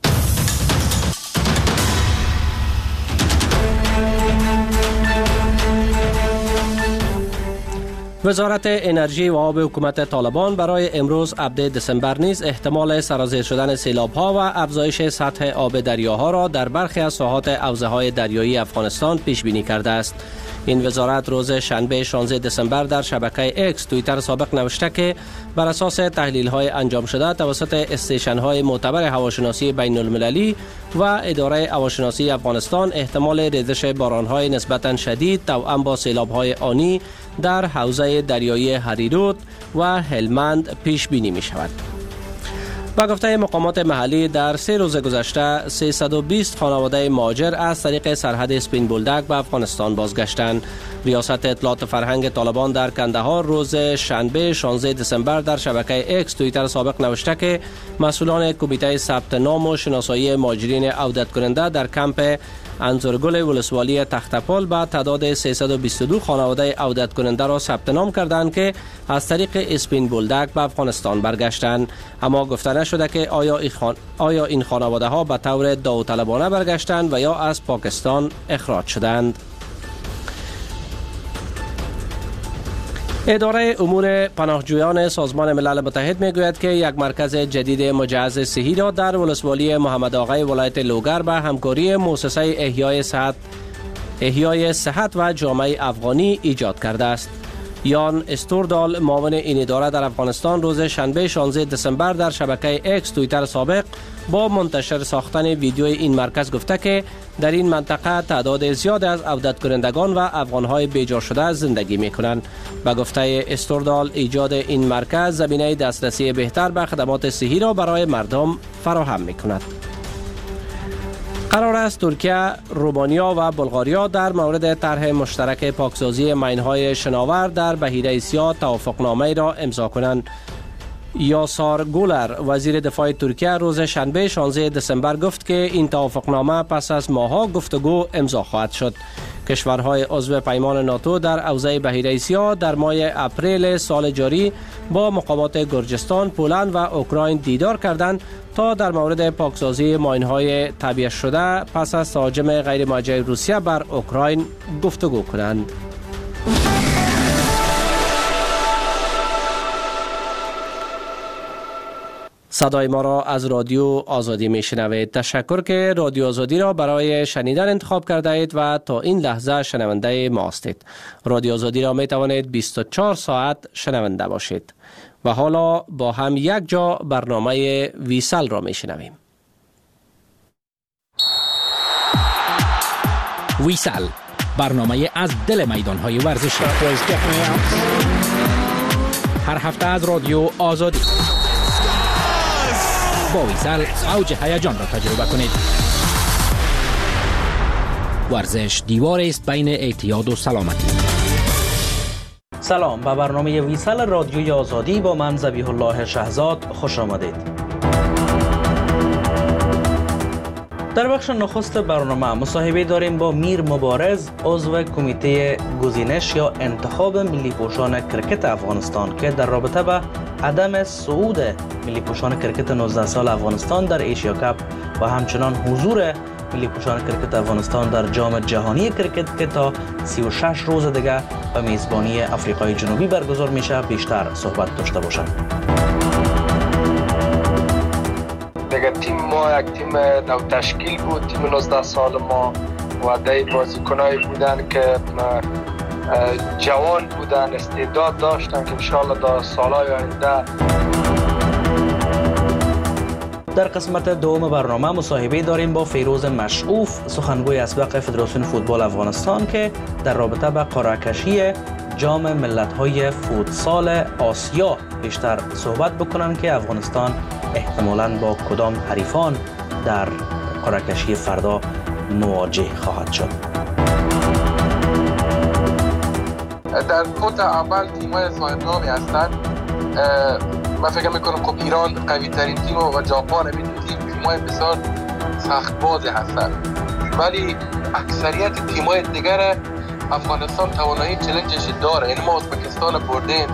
وزارت انرژی و آب حکومت طالبان برای امروز 17 دسامبر نیز احتمال سرازیر شدن سیلاب‌ها و افزایش سطح آب دریاها را در برخی از ساحات حوزه‌های دریایی افغانستان پیش بینی کرده است. این وزارت روز شنبه 16 دسامبر در شبکه اکس توییتر سابق نوشته که بر اساس تحلیل‌های انجام شده توسط استیشن‌های معتبر هواشناسی بین‌المللی و اداره هواشناسی افغانستان احتمال ریزش باران‌های نسبتاً شدید توأم با سیلاب‌های آنی در حوزه دریایی هریرود و هلمند پیش بینی می شود. با گفته مقامات محلی در 3 روز گذشته 320 خانواده مهاجر از طریق سرحد اسپین بولدک به افغانستان بازگشتند. ریاست اطلاعات فرهنگ طالبان در کندهار روز شنبه 16 دسامبر در شبکه اکس توییتر سابق نوشته که مسئولان کمیته ثبت نام و شناسایی مهاجرین عودت کننده در کمپ انزرگل ولسوالی تختپال با تعداد 322 خانواده عودت کننده را ثبت نام کردند که از طریق اسپین بولدک به افغانستان برگشتند، اما گفته نشده که آیا این خانواده ها به طور داوطلبانه برگشتند و یا از پاکستان اخراج شدند. اداره امور پناهجویان سازمان ملل متحد میگوید که یک مرکز جدید مجهز صحی را در ولسوالی محمد آقای ولایت لوگر به همکاری مؤسسه احیای صحت و جامعه افغانی ایجاد کرده است. یان استوردال معاون این اداره در افغانستان روز شنبه 16 دسامبر در شبکه اکس توییتر سابق با منتشر ساختن ویدیوی این مرکز گفته که در این منطقه تعداد زیاد از عودت کنندگان و افغانهای بیجا شده زندگی می کنند. به گفته استوردال ایجاد این مرکز زمینه دسترسی بهتر به خدمات صحی را برای مردم فراهم می کند. قرار است ترکیه، رومانیا و بلغاریا در مورد طرح مشترک پاکسازی ماین‌های شناور در بحیره سیاه توافقنامه را امضا کنند. یاسار گولر وزیر دفاع ترکیه روز شنبه 16 دسامبر گفت که این توافقنامه پس از ماه‌ها گفتگو امضا خواهد شد. کشورهای عضو پیمان ناتو در حوزه بحیره سیاه در ماه اپریل سال جاری با مقامات گرجستان، پولند و اوکراین دیدار کردند تا در مورد پاکسازی ماین‌های تعبیه شده پس از تهاجم غیرموجه روسیه بر اوکراین گفتگو کنند. صدای ما را از رادیو آزادی می شنوید. تشکر که رادیو آزادی را برای شنیدن انتخاب کرده اید و تا این لحظه شنونده ما هستید. رادیو آزادی را می توانید 24 ساعت شنونده باشید. و حالا با هم یک جا برنامه ویسل را می شنویم. ویسل، برنامه از دل میدان‌های ورزشی. هر هفته از رادیو آزادی. با ویسل اوج هیجان را تجربه کنید. ورزش دیوار است بین اعتیاد و سلامتی. سلام، به برنامه ویسل رادیوی آزادی با من ذبیح الله شهزاد خوش آمدید. در بخش نخست برنامه مصاحبه داریم با میر مبارز، عضو کمیته گزینش یا انتخاب ملی پوشان کرکت افغانستان که در رابطه با عدم صعود ملی پوشان کرکت 19 سال افغانستان در ایشیا کپ و همچنان حضور ملی پوشان کرکت افغانستان در جام جهانی کرکت که تا 36 روز دیگه به میزبانی آفریقای جنوبی برگزار میشه بیشتر صحبت داشته باشند. دیگه تیم ما یک تیم نو تشکیل بود، تیم 19 سال ما و ده بازیکنایی بودن که جوان بودن، استعداد داشتن که انشاءالله در سالهای آینده. در قسمت دوم برنامه مصاحبه داریم با فیروز مشعوف، سخنگوی اسبق فدراسیون فوتبال افغانستان که در رابطه با قرعه کشی جام ملت‌های فوتسال آسیا بیشتر صحبت بکنن که افغانستان احتمالاً با کدام حریفان در قرعه کشی فردا مواجه خواهد شد. در کوت اول تیم‌های صاحب نامی هستند. من فکر میکنم خب ایران قوی ترین تیم و ژاپن همین تیم‌های بسیار سخت باز هستند، ولی اکثریت تیم‌های دیگر افغانستان توانایی چالنجش داره. یعنی ما ازبکستان بردیم.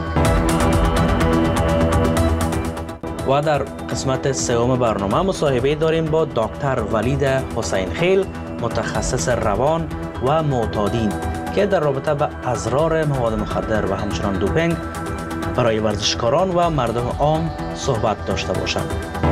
و در قسمت سوم برنامه مصاحبه داریم با دکتر ولید حسین خیل، متخصص روان و معتادین، که در رابطه با اضرار مواد مخدر و همچنان دوپینگ برای ورزشکاران و مردم عام صحبت داشته باشند.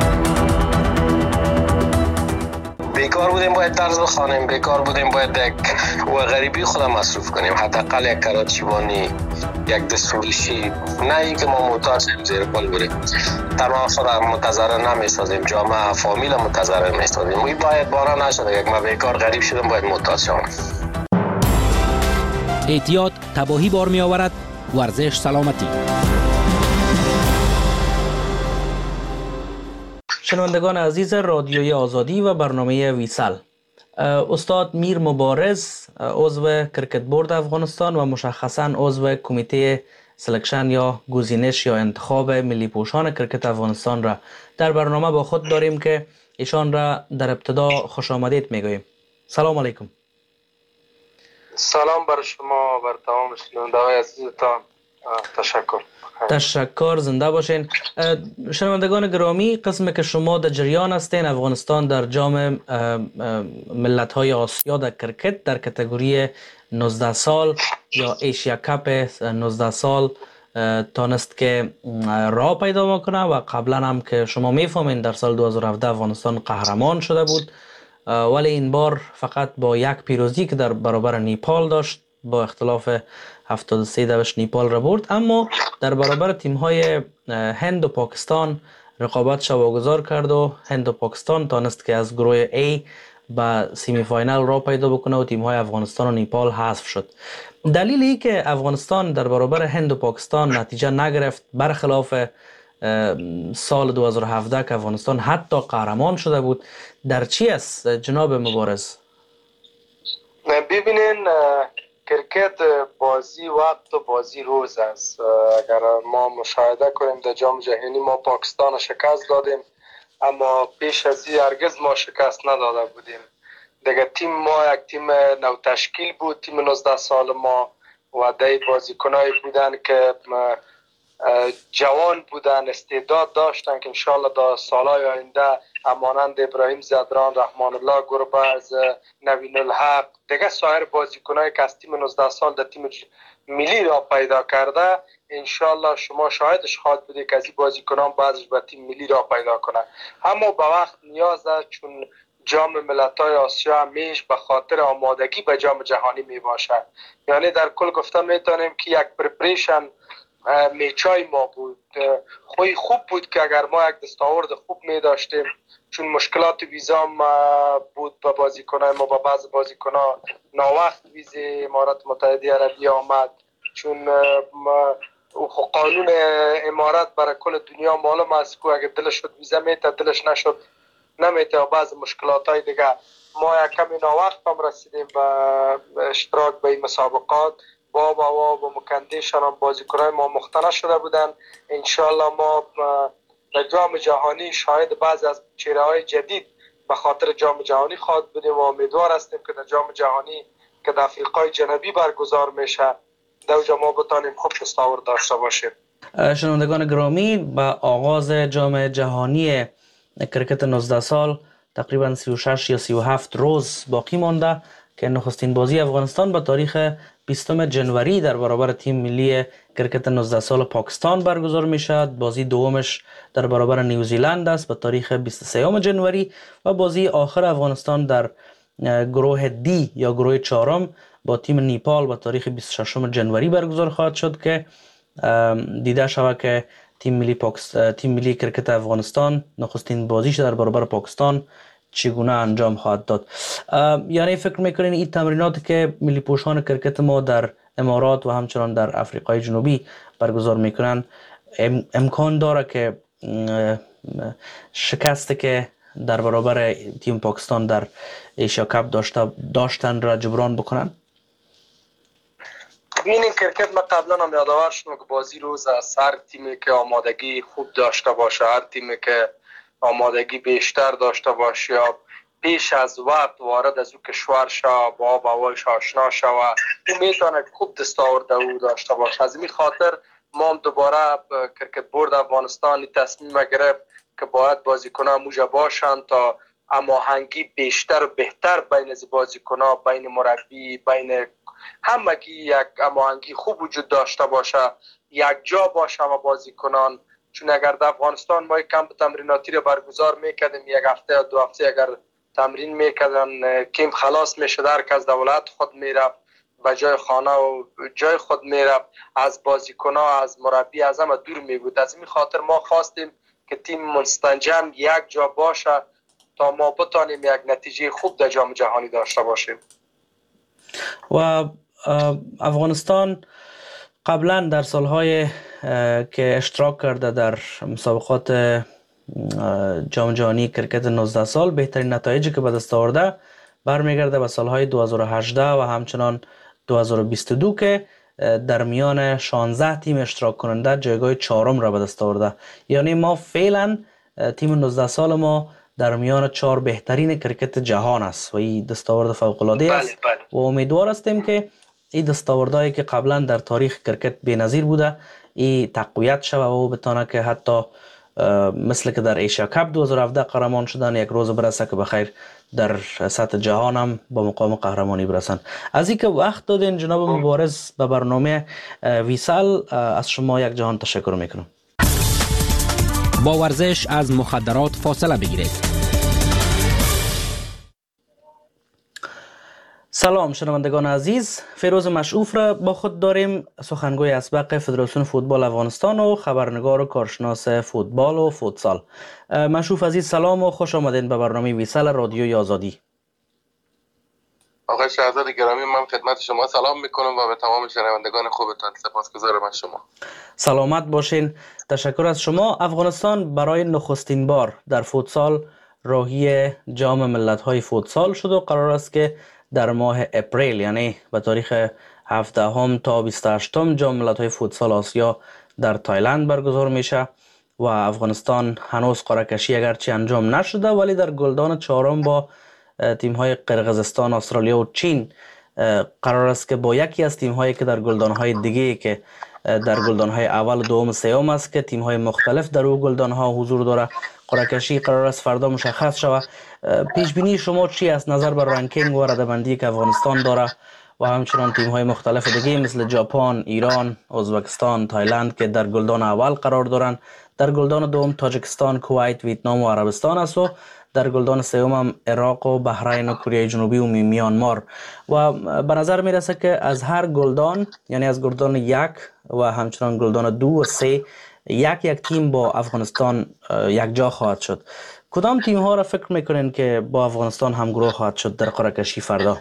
بیکار بودیم باید درس بخوانیم، بیکار بودیم باید و غریبی خودم مصروف کنیم، حداقل یک کراچیوانی، یک دستفروشی، نه اینکه ما محتاج شیم زیر پل بریم. تنها خودم متضرر نمی‌سازیم، جامعه فامیل متضرر می‌سازیم. این باید بارا نشده. یک ما بیکار غریب شدم باید محتاج شوم. احتیاط تباهی بار می آورد. ورزش سلامتی. شنوندگان عزیز رادیوی آزادی و برنامه ویسل، استاد میر مبارز عضو کرکت بورد افغانستان و مشخصاً عضو کمیته سلکشن یا گزینش یا انتخاب ملی پوشان کرکت افغانستان را در برنامه با خود داریم که ایشان را در ابتدا خوش آمدید میگوییم. سلام علیکم. سلام بر شما، بر تمام شنونده‌های عزیزتان. تشکر، زنده باشین. شنوندگان گرامی، قسمی که شما در جریان هستین، افغانستان در جام ملت‌های آسیا در کرکت در کاتگوری 19 سال یا ایشیا کپ 19 سال تانست که راه پیدا میکنه و قبلا هم که شما میفهمین در سال 2017 افغانستان قهرمان شده بود، ولی این بار فقط با یک پیروزی که در برابر نیپال داشت، با اختلاف 73 دوش نیپال را برد، اما در برابر تیم‌های هند و پاکستان رقابت واگذار کرد و هند و پاکستان تانست که از گروه A به سیمی فاینال را پیدا بکنه و تیم‌های افغانستان و نیپال حذف شد. دلیلی که افغانستان در برابر هند و پاکستان نتیجه نگرفت، برخلاف سال 2017 که افغانستان حتی قهرمان شده بود، در چی است جناب مبارز؟ ببینین، کرکت بازی وقت و بازی روز است. اگر ما مشاهده کنیم در جام جهانی ما پاکستان شکست دادیم، اما پیش از این هرگز ما شکست نداده بودیم. دیگه تیم ما یک تیم نو تشکیل بود، تیم 19 سال ما و ده بازیکنایی بودن که جوان بودن، استعداد داشتن که انشالله در سالهای آینده همانند ابراهیم زدران، رحمان الله گربز، نوین الحق، دیگه سایر بازیکنایی که از تیم 19 سال در تیم ملی را پیدا کرده، انشالله شما شاهدش خواهد بودید که از این بازیکنان بعضش به تیم ملی را پیدا کنه. اما به وقت نیاز است، چون جام ملت‌های آسیا همیش به خاطر آمادگی به جام جهانی می باشد. یعنی در کل گفته میتونیم که یک پریپریشن میچای ما بود. خوب بود که اگر ما یک دستاورد خوب می داشتیم، چون مشکلات ویزا بود به بازیکنان ما، با بعض بازیکنان ناوقت ویزه امارات متحده عربی آمد، چون قانون امارات برای کل دنیا معلوم است که اگر دلش شد ویزا میته، دلش نشد نمیته و بعض مشکلات های دیگه. ما یک کمی ناوقت هم رسیدیم به اشتراک به این مسابقات. با مکندیشان هم بازیکنای ما مختنه شده بودن. انشالله ما در جام جهانی شاهد بعضی از چهره‌های جدید به خاطر جام جهانی خواهد بودیم و امیدوار هستیم که در جام جهانی که در افریقای جنوبی برگزار میشه در اونجا ما بتانیم خوب دستاورد داشته باشیم. شنوندگان گرامی، با آغاز جام جهانی کرکت 19 سال تقریبا 36 یا 37 روز باقی مانده که نخستین بازی افغانستان به تاریخ 20 جنوری در برابر تیم ملی کرکت 19 سال پاکستان برگزار می شود. بازی دومش در برابر نیوزیلند است به تاریخ 23 جنوری و بازی آخر افغانستان در گروه دی یا گروه چهارم با تیم نیپال به تاریخ 26 جنوری برگزار خواهد شد که دیده شود که تیم ملی کرکت افغانستان نخستین بازیش در برابر پاکستان چگونه انجام خواهد داد. یعنی فکر میکنین این تمریناتی که ملی پوشان کرکت ما در امارات و همچنان در افریقای جنوبی برگزار میکنن امکان داره که شکستی که در برابر تیم پاکستان در ایشیا کپ داشتن را جبران بکنن؟ این کرکت ما قبلا هم یادآور شدم که بازی روز از هر تیمی که آمادگی خوب داشته باشه، هر تیمی که آمادگی بیشتر داشته باشه یا پیش از وقت وارد از او کشور شو با آب و هوایش آشنا شو و او میتونه خوب دستاورد او داشته باشه. از این خاطر ما دوباره کرکت بورد افغانستان تصمیم گرفت که باید بازیکنان موجه باشن تا هماهنگی بیشتر و بهتر بین بازیکنان، بین مربی، بین همگی یک هماهنگی خوب وجود داشته باشه، یک جا باشه و بازیکنان. چون اگر در افغانستان ما یک کمپ تمریناتی رو برگزار میکردیم، یک هفته یا 2 هفته اگر تمرین میکردن، کیم خلاص میشد، هر کس دولت خود میرفت به جای خانه و جای خود میرفت، از بازیکن‌ها از مربی از همه دور میبود. از این خاطر ما خواستیم که تیم مستنجم یک جا باشه تا ما بتانیم یک نتیجه خوب در جام جهانی داشته باشیم. و افغانستان قبلا در سالهای که اشتراک کرده در مسابقات جام جهانی کرکت 19 سال بهترین نتایجی که به دست آورده برمیگرده به سالهای 2018 و همچنان 2022 که در میان 16 تیم اشتراک کننده جایگاه 4م را به دست آورده. یعنی ما فعلا تیم 19 سال ما در میان 4 بهترین کرکت جهان است و این دستاورد فوق العاده است. و امیدوار هستیم که این دستاوردهایی که قبلا در تاریخ کرکت بی‌نظیر بوده این تقویت شود و بتونه که حتی مثل که در ایشیا کپ 2017 قهرمان شدن یک روز برسه که بخیر در سطح جهان هم با مقام قهرمانی برسن. از اینکه وقت دادین جناب مبارز به برنامه ویسال، از شما یک جهان تشکر میکنم. با ورزش از مخدرات فاصله بگیرید. سلام شنوندگان عزیز، فیروز مشعوف را با خود داریم، سخنگوی اسبق فدراسیون فوتبال افغانستان و خبرنگار و کارشناس فوتبال و فوتسال. مشعوف عزیز سلام و خوش آمدین به برنامه ویسال رادیوی آزادی. آقای شهزاد گرامی، من خدمت شما سلام میکنم و به تمام شنوندگان خوبتان سپاسگزارم از شما. سلامت باشین. تشکر از شما. افغانستان برای نخستین بار در فوتسال راهی جام ملت‌های فوتسال شد و قرار است که در ماه اپریل یعنی به تاریخ 17 تا 28 جام ملت‌های فوتسال آسیا در تایلند برگزار میشه و افغانستان هنوز قرعه کشی اگرچه انجام نشده ولی در گلدان 4 با تیم‌های قرقیزستان، استرالیا و چین قرار است که با یکی از تیم‌هایی که در گلدان‌های دیگه که در گلدان‌های اول و دوم و سوم است که تیم‌های مختلف در او گلدان‌ها حضور داره قرعه کشی قرار است فردا مشخص شود. پیش بینی شما چی است نظر بر رنکینگ و رده‌بندی که افغانستان داره و همچنان تیم‌های مختلف دیگه مثل ژاپن، ایران، ازبکستان، تایلند که در گلدان اول قرار دارند، در گلدان دوم تاجیکستان، کویت، ویتنام و عربستان است و در گلدان سوم هم عراق و بحرین و کره جنوبی و میانمار. و به نظر میرسه که از هر گلدان یعنی از گلدان 1 و همچنان گلدان 2 و 3 یک تیم با افغانستان یک جا خواهد شد. کدام تیم ها را فکر میکنین که با افغانستان همگروه خواهد شد در قرعه کشی فردا؟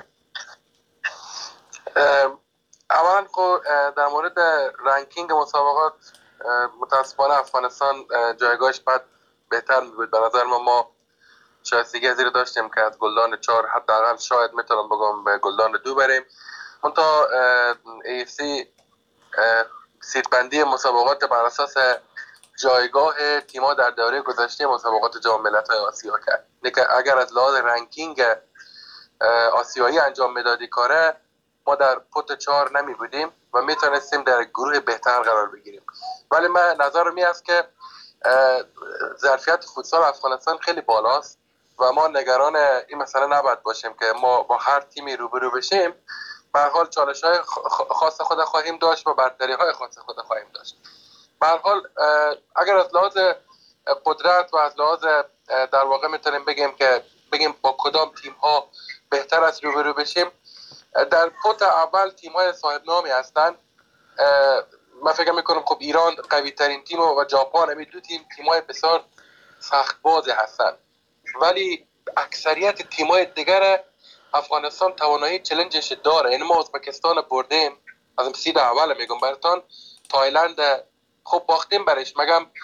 اولا در مورد رنکینگ مسابقات متاسفانه افغانستان جایگاهش بعد بهتر میبود. به نظر ما شایستگی از این داشتیم که از گلدان 4 حداقل شاید میتونم بگم به گلدان 2 بریم. منتها AFC سیدبندی مسابقات بر اساس جایگاه تیم‌ها در دوره گذشته مسابقات جام ملت‌های آسیا کرد. اگر از لحاظ رنکینگ آسیایی انجام میدادی کاره ما در پوت 4 نمی بودیم و میتونستیم در گروه بهتر قرار بگیریم. ولی من نظرم این است که ظرفیت فوتسال افغانستان خیلی بالاست و ما نگران این مسئله نباید باشیم که ما با هر تیمی روبرو بشیم. به هر حال چالش‌های خاص خود خواهیم داشت و برتری‌های خاص خود خواهیم داشت. به هر حال اگر از لحاظ قدرت و از لحاظ در واقع میتونیم بگیم با کدام تیم‌ها بهتر از روبرو بشیم، در پوت اول تیم‌های صاحب نامی هستند. من فکر میکنم خب ایران قوی ترین تیم و ژاپن همین دو تیم‌های بسیار سخت بازی هستند، ولی اکثریت تیم‌های دیگر افغانستان توانایی چالنجش داره. یعنی ما ازبکستان بردیم، از سید اول میگم براتون، تایلند خب باختیم برش،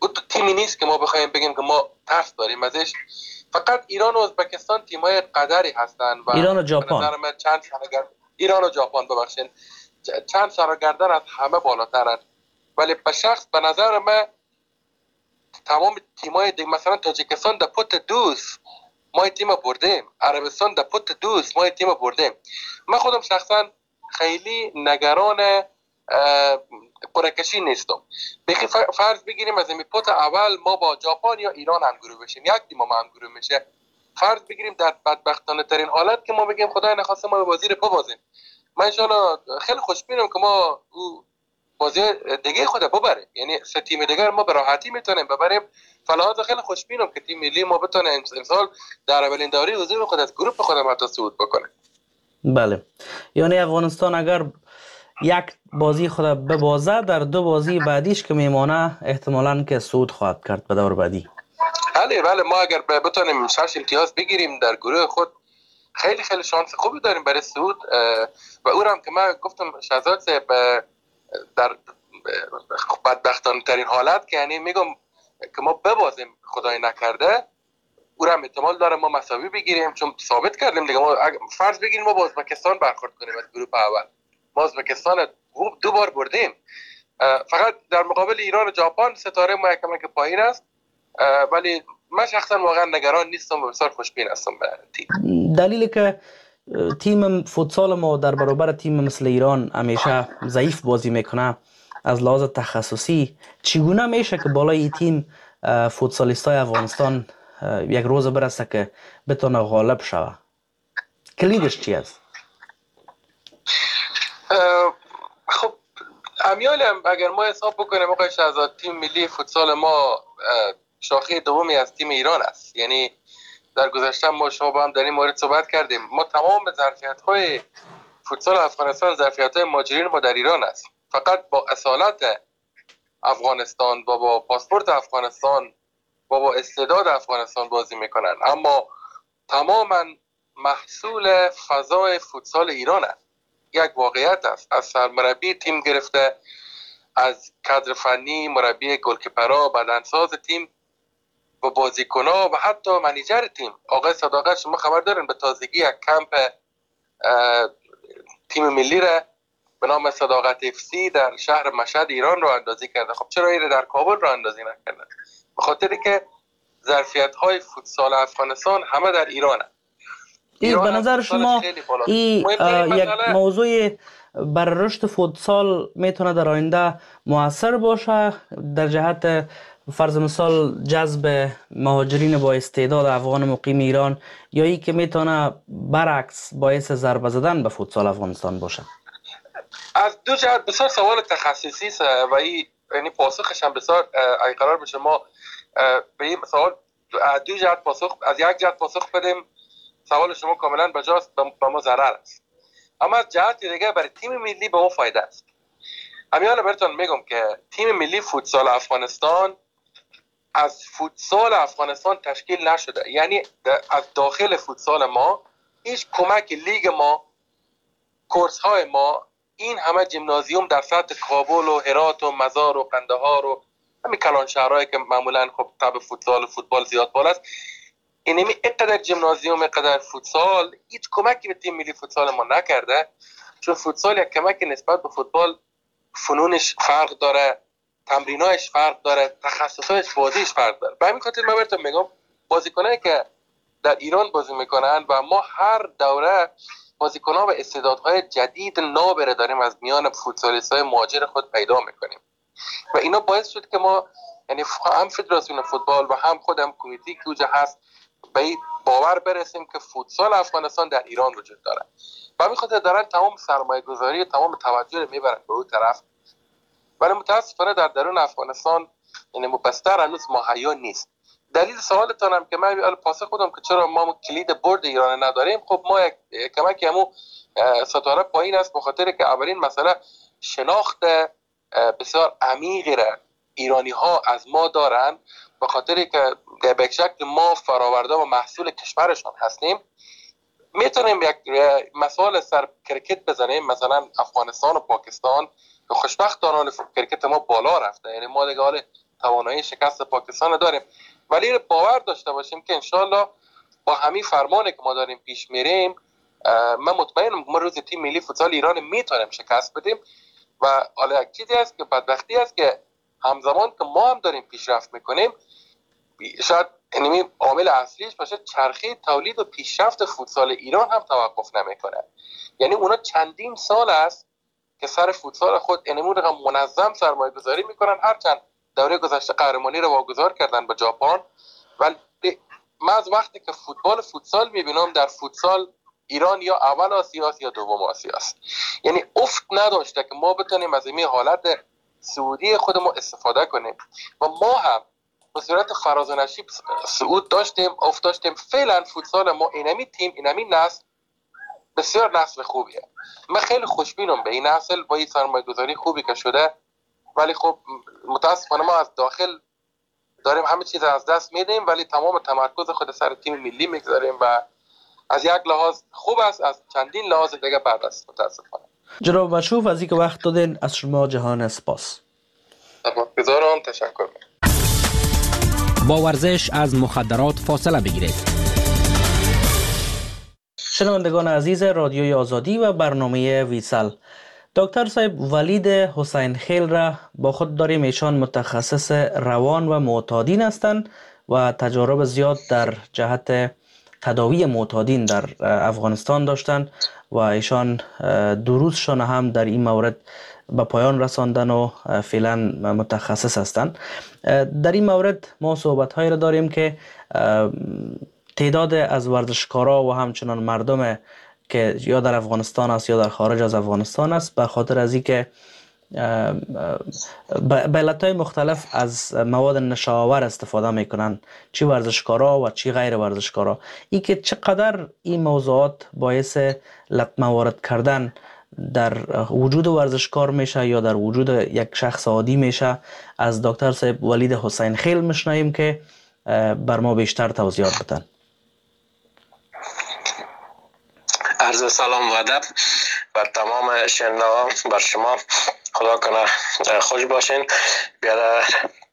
تیمی نیست که ما بخوایم بگیم که ما ترس داریم ازش. فقط ایران و ازبکستان تیم‌های قدری هستن و ایران و ژاپن، ایران و ژاپن ببخشید چند سرگردن از همه بالاترن. ولی به شخص به نظر من تمام تیم‌های دیگه، مثلا تاجیکستان در پوت دوست ما تیم بردیم، عربستان در پوت دوست ما تیم بردیم. من خودم شخصا خیلی نگران قرعه‌کشی نیستم. بخی فرض بگیریم از این پوت اول ما با ژاپن یا ایران همگروه بشیم، یک تیم ما همگروه میشه. فرض بگیریم در بدبختانه ترین حالت که ما بگیم خدای نخواسته ما بازی رو ببازیم، من ان شاءالله خیلی خوشبینم که ما بازی دیگه خود ببره، یعنی سه تیم دیگر ما به راحتی میتونیم ببریم. فلحاظ خیلی خوشبینم که تیم ملی ما بتونه امسال در اولین دوره حضور خود از گروه خود حتی صعود بکنه. بله، یعنی افغانستان اگر یک بازی خود ببازه در دو بازی بعدیش که میمانه احتمالاً که صعود خواهد کرد به دور بعدی. بله ما اگر بتونیم 6 امتیاز بگیریم در گروه خود خیلی خیلی شانس خوبی داریم برای صعود. و اونم که من گفتم شهزاد صاحب در بدبختانه ترین حالت که یعنی میگم که ما ببازیم خدای نکرده، اونم احتمال داره ما مساوی بگیریم، چون ثابت کردیم دیگه. ما فرض بگیریم ما با ازبکستان برخورد کنیم از گروه اول، ما ازبکستان دو بار بردیم، فقط در مقابل ایران و ژاپن ستاره ما یکم که پایین است. ولی من شخصا واقعا نگران نیستم و بسیار خوشبین هستم به تیم. دلیلی که تیم فوتسال ما در برابر تیم مثل ایران همیشه ضعیف بازی میکنه از لحاظ تخصصی، چگونه میشه که بالای این تیم فوتسالیستای افغانستان یک روز برسه که بتونه غالب شوه؟ کلیدش چی است؟ خب امیال اگر ما حساب بکنیم آقای شهزاد، تیم ملی فوتسال ما شاخه دومی از تیم ایران است. یعنی در گذشته ما شما با هم در این مورد صحبت کردیم، ما تمام ظرفیت‌های فوتسال افغانستان ظرفیت‌های مهاجرین ما در ایران است. فقط با اصالت افغانستان و با پاسپورت افغانستان و با استعداد افغانستان بازی میکنن، اما تماما محصول فضای فوتسال ایران است. یک واقعیت است، از سرمربی تیم گرفته، از کادر فنی، مربی گلکیپرها، بدنساز تیم و بازیکن‌ها و حتی منیجر تیم. آقای صداقت شما خبر دارین به تازگی یک کمپ تیم ملی را به نام صداقت افسی در شهر مشهد ایران رو اندازی کرده. خب چرا این در کابل رو اندازی نکردن؟ به خاطری که ظرفیت‌های فوتسال افغانستان همه در ایرانه. به نظر شما این یک موضوع بر رشد فوتسال میتونه در آینده مؤثر باشه در جهت فرض مثال جذب مهاجرین با استعداد افغان مقیم ایران، یا ای که میتونه برعکس باعث ضربه زدن به فوتسال افغانستان باشه؟ از دو جهت بسیار سوال تخصصی است و این یعنی پاسخش هم بسیار اگه قرار بشه ما به این سوال از دو جهت پاسخ، از یک جهت پاسخ بدیم، سوال شما کاملا بجاست، به ما ضرر است. اما از جهت دیگه برای تیم ملی به ما فایده است. همیالا براتون میگم که تیم ملی فوتسال افغانستان از فوتسال افغانستان تشکیل نشده. یعنی از داخل فوتسال ما هیچ کمک لیگ ما، کورس های ما، این همه جیمنازیوم در سطح کابل و هرات و مزار و قندهار و همین کلان شهرهایی که معمولا خب تب فوتبال زیاد بالا است، اینمی اینقدر جیمنازیوم، اینقدر فوتسال هیچ کمکی به تیم ملی فوتسال ما نکرده. چون فوتسال یک کمکی نسبت به فوتبال، فنونش فرق داره، تمرینایش فرق داره، تخصصایش بازیش فرق داره. به همین خاطر من براتون میگم بازیکنایی که در ایران بازی میکنن و ما هر دوره بازیکن‌ها و استعدادهای جدید نابره داریم از میان فوتسالیست‌های مهاجر خود پیدا میکنیم و اینا باعث شد که ما یعنی هم فدراسیون فوتبال و هم خودم کمیته که اونجا هست به باور برسیم که فوتسال افغانستان در ایران وجود داره. و همین خاطر دارن تمام سرمایه گذاری و تمام توجه رو میبرن به اون طرف. ولی متاسفانه در درون افغانستان یعنی مبستر هنوز مهیا نیست. دلیل سوالتان هم که من پاسخ خودم که چرا ما کلید برد ایران نداریم، خب ما یک کمکی همون ستاره پایین است، به خاطر که اولین مسئله شناخت بسیار عمیقی را ایرانی ها از ما دارن، به خاطر که به شکل ما فراورده و محصول کشورشان هستیم. میتونیم یک مثال سر کرکت بزنیم، مثلا افغانستان و پاکستان که خوشبختانه کرکت ما بالا رفته، یعنی ما دیگه حال توانایی شکست پاکستان داریم، ولی باور داشته باشیم که انشالله با همین فرمانی که ما داریم پیش میریم، من مطمئنم ما روز تیم ملی فوتسال ایران میتونیم شکست بدیم. و حالا یک چیزی است که بدبختی است که همزمان که ما هم داریم پیشرفت میکنیم، شاید اینمی عامل اصلیش باشه چرخه تولید و پیشرفت فوتسال ایران هم توقف نمیکنه. یعنی اونا چندین سال است که سر فوتسال خود اینمون رقم منظم سرمایه گذاری میکنن، هرچند دوره گذشته قهرمانی رو واگذار کردن به ژاپن، ولی من از وقتی که فوتسال میبینم در فوتسال ایران یا اول آسیاست یا دوم آسیاست. یعنی افت نداشته که ما بتونیم از این حالت سعودی خودمون استفاده کنیم و ما هم به صورت فراز و نشیب صعود داشتیم، افت داشتیم. فعلا فوتسال ما اینمی تیم، اینمی نسل بسیار نسل خوبیه. من خیلی خوشبینم به این نسل با این سرمایه گذاری خوبی که شده، ولی خب متاسفانه ما از داخل داریم همه چیز از دست میدیم، ولی تمام تمرکز خود سر تیم ملی میگذاریم و از یک لحاظ خوب است، از چندین لحاظ دیگه بد است متاسفانه. جناب مشروف از اینکه وقت دادین از شما جهان سپاس. سپاسگزارم، تشکر. با ورزش از مخدرات فاصله بگیرید. شنوندگان عزیز رادیوی آزادی و برنامه ویسل، دکتر صاحب ولید حسین خیل را با خود داریم. ایشان متخصص روان و معتادین هستند و تجارب زیاد در جهت تداوی معتادین در افغانستان داشتند و ایشان دروسشان هم در این مورد به پایان رساندن و فعلا متخصص هستند. در این مورد ما صحبت‌هایی را داریم که تعداد از ورزشکارا و همچنان مردم که یا در افغانستان است یا در خارج از افغانستان است، به خاطر از اینکه به علتهای مختلف از مواد نشاور استفاده میکنن، چی ورزشکارا و چی غیر ورزشکارا. این که چقدر این موضوعات باعث لطمه وارد کردن در وجود ورزشکار میشه یا در وجود یک شخص عادی میشه، از دکتر صاحب ولید حسین خیل میشنویم که بر ما بیشتر توضیحات بدن. عرض سلام و ادب بر تمام شنوندگان، بر شما. خدا کنه خوش باشین. بیادر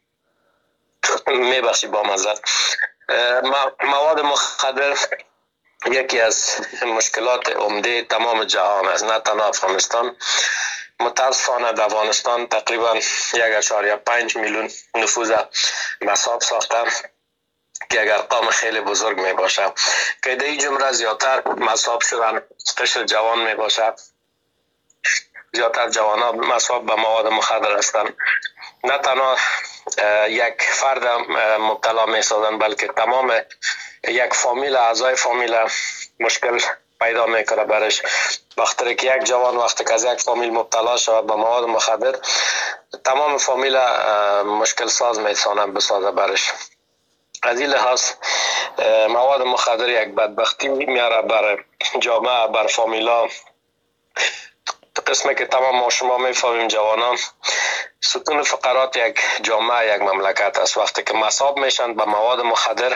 میبخشی با مزد. مواد مخدر یکی از مشکلات عمده تمام جهان است، نه تنها افغانستان. متاسفانه در افغانستان تقریبا 1.5 میلیون نفوذ مصاب ساختن که اگر ارقام خیلی بزرگ می باشه که در این جمله زیادتر مصاب شدن قشر جوان می باشه. زیادتر جوان ها مصاب به مواد مخدر هستند. نه تنها یک فرد مبتلا می سازن، بلکه تمام یک فامیل، اعضای فامیل مشکل پیدا میکنه برش. وقتی که یک جوان وقتی که از یک فامیل مبتلا شود به مواد مخدر، تمام فامیل مشکل ساز میتونه بسازه برش. از این لحاظ مواد مخدر یک بدبختی میاره بر جامعه، بر فامیلا. قسمی که تمام ما شما میفهمیم جوانان ستون فقرات یک جامعه، یک مملکت است. وقتی که مصاب میشن به مواد مخدر،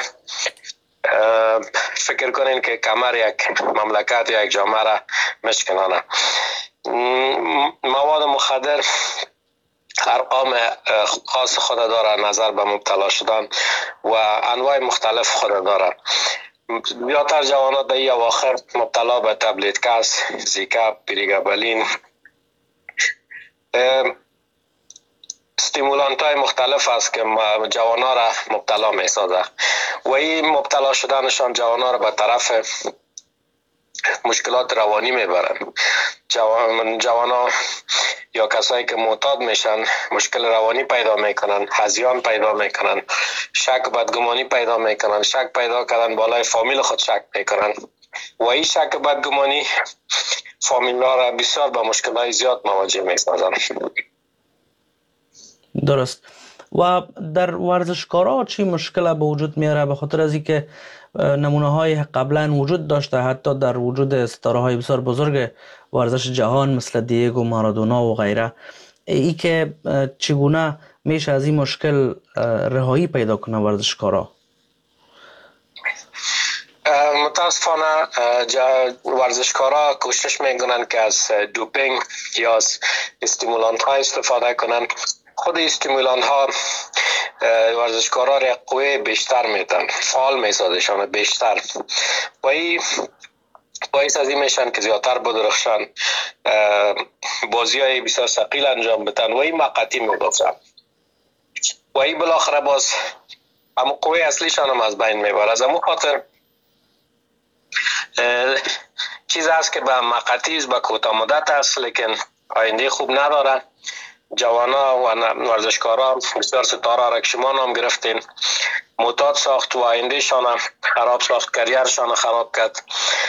فکر کنین که کمر یک مملکت یا یک جامعه را مشکنانه. مواد مخدر ارقام خاص خود داره نظر به مبتلا شدن و انواع مختلف خود داره. بیاتر جوانات در این اواخر مبتلا به تبلیتکس، زیکا، پریگابالین، استیمولانت های مختلف است که جوانا را مبتلا می سازه و این مبتلا شدنشان جوانا را به طرف مشکلات روانی میبرن. جوانا یا کسایی که معتاد میشن مشکل روانی پیدا میکنن، هذیان پیدا میکنن، شک بدگمانی پیدا میکنن. شک پیدا کردن بالای فامیل خود شک میکنن و این شک بدگمانی فامیل ها را بسیار با مشکلات زیاد مواجه میسازن. درست. و در ورزشکارا چی مشکل به وجود میاره؟ به خاطر از اینکه نمونه های قبلا وجود داشته، حتی در وجود ستاره های بسیار بزرگ ورزش جهان مثل دیگو مارادونا و غیره. ای که چگونه میشه از این مشکل رهایی پیدا کنه ورزشکارا؟ متاسفانه ورزشکارا کوشش میکنن که از دوپینگ یا از استیمولانت ها استفاده کنن. خود استیمولانت ها ورزشکارا را قوه بیشتر میدن، فعال میسازشان بیشتر و این باعث از این میشن که زیادتر بدرخشن، بازی های بسیار ثقیل انجام بدن و این مقطعی میبافن و این بالاخره باز اما قوه اصلیشان هم از بین میبره. از امو خاطر چیز هست که به مقطعی به کوتاه مدت است لیکن آینده خوب ندارن. جوانا و ورزشکاران بسیار ستاره را که شما نام گرفتین معتاد ساخت و آینده شان خراب ساخت، کریرشان خراب کرد.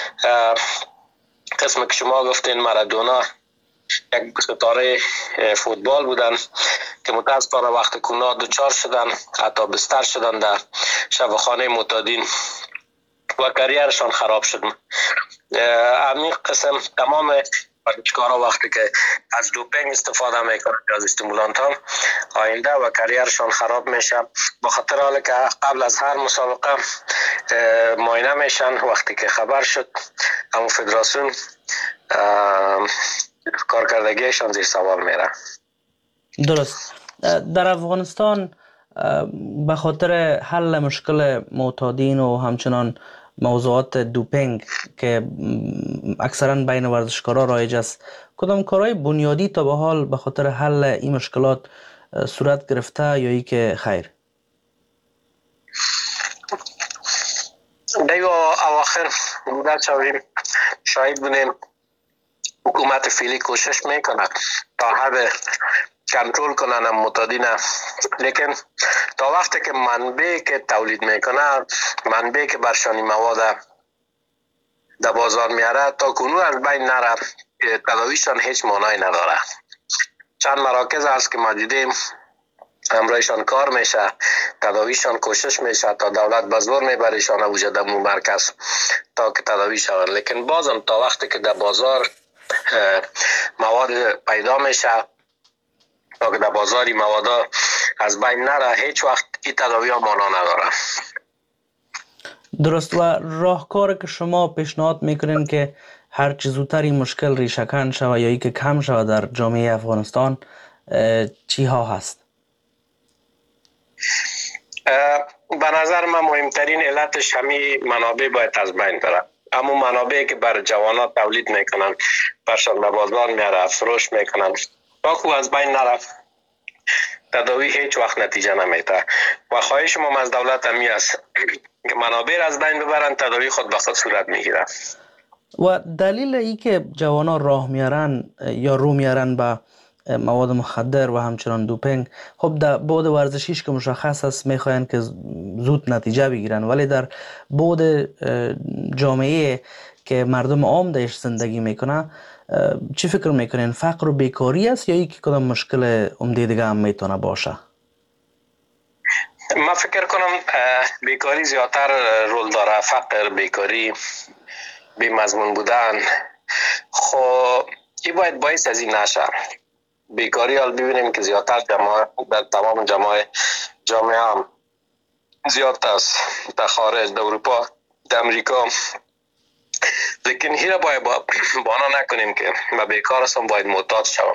قسم که شما گفتین مارادونا یک ستاره فوتبال بودن که متاسفانه وقت کرونا دچار شدن، حتی بستر شدن در شفاخانه معتادین و کریرشان خراب شد. همین قسم تمام ورزشکارا وقتی که از دوپینگ استفاده میکنن از استیمولانت ها آینده و کریرشان خراب میشه، با خاطر حالی که قبل از هر مسابقه معاینه میشن. وقتی که خبر شد همون فدراسیون کارکردگیشان زیر سوال میره. درست. در افغانستان به خاطر حل مشکل معتادین و همچنان موضوعات دوپینگ که اکثرا بین ورزشکارا رایج است، کدام کارهای بنیادی تا به حال به خاطر حل این مشکلات صورت گرفته یا ای که خیر؟ دیگه اواخر بودن شاید بودیم حکومت فعلی کوشش میکنه تا حد کنترل کنن معتادین، لیکن تا وقتی که منبع که تولید میکنه، منبع که برشانی مواد در بازار میاره تا کنون از بین نره، تداویشان هیچ معنی نداره. چند مراکز هست که ما دیدیم همراهشان کار میشه، تداویشان کوشش میشه تا دولت به زور میبریشان وجود مو مرکز تا که تداوی شون، لیکن بازم تا وقتی که در بازار مواد پیدا میشه، تا که در بازاری مواد از بین نره، هیچ وقت این تداوی ها مانا نداره. درست. و راهکار که شما پیشنهاد میکنین که هر چه زودتر این مشکل ریشه‌کن شود یا ای که کم شود در جامعه افغانستان چی ها هست؟ به نظر من مهمترین علتش همین منابع باید از بین بره. اما منابعی که بر جوانات تولید میکنن، برشان به بازار میاره، فروش میکنن، تا خوب از بین نرفت تداوی هیچ وقت نتیجه نمیده. و خواهش ما از دولت همی است که منابع از بین ببرن، تداوی خود به خود صورت میگیره. و دلیل ای که جوانان راه میارن یا رو میارن به مواد مخدر و همچنان دوپینگ، خب در بعد ورزشیش که مشخص است میخواین که زود نتیجه بگیرن، ولی در بعد جامعه که مردم عام درش زندگی میکنه چی فکر میکنین؟ فقر و بیکاری است یا یکی کدام مشکل عمده دیگه هم میتونه باشه؟ من فکر کنم بیکاری زیادتر رول داره. فقر، بیکاری، بی مضمون بودن، خب این باید باعث از این نشه. بیکاری حال ببینیم که زیادتر در تمام جامعه هم زیاد است، در خارج، در اروپا، در امریکا، لیکن این را باید بانا نکنیم که ما بیکار هستم باید معتاد شوم.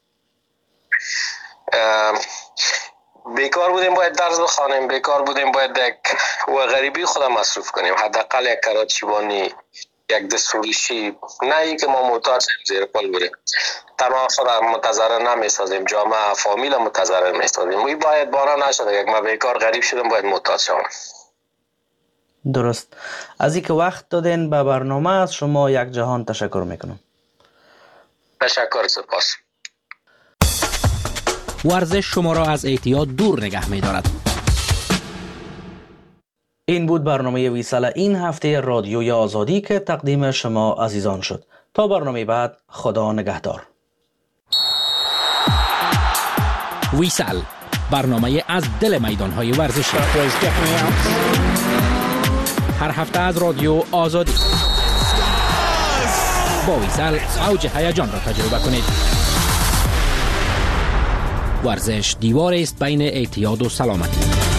بیکار بودیم باید درس بخوانیم، بیکار بودیم باید و غریبی خودم مصروف کنیم، حداقل یک کرات شیبانی، یک دستوریشی، نه ای که ما معتاد شیم زیر پل بریم. تنها خودم متضرر نمیسازیم، جامعه فامیل متضرر میسازیم. وی باید بانا نشده یک ما بیکار غریب شدم باید معتاد شوم. درست. از اینکه وقت دادین به برنامه از شما یک جهان تشکر میکنم. تشکر، سپاس. ورزش شما را از اعتیاد دور نگه می‌دارد. این بود برنامه ویسال این هفته رادیوی آزادی که تقدیم شما عزیزان شد. تا برنامه بعد، خدا نگهدار. ویسال، برنامه از دل میدان‌های ورزشی. هر هفته از رادیو آزادی. با ویسال اوج هیجان را تجربه کنید. ورزش دیوار است بین اعتیاد و سلامتی.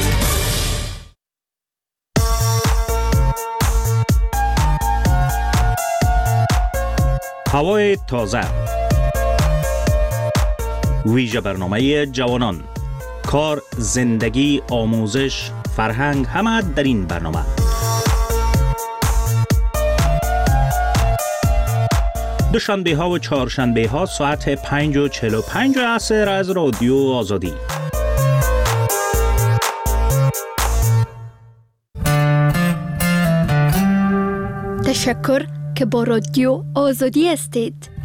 هوای تازه، ویژه برنامه جوانان، کار، زندگی، آموزش، فرهنگ، همه در این برنامه. دوشنبه ها و چهارشنبه ها ساعت 5:45 عصر از رادیو آزادی. تشکر که با رادیو آزادی هستید.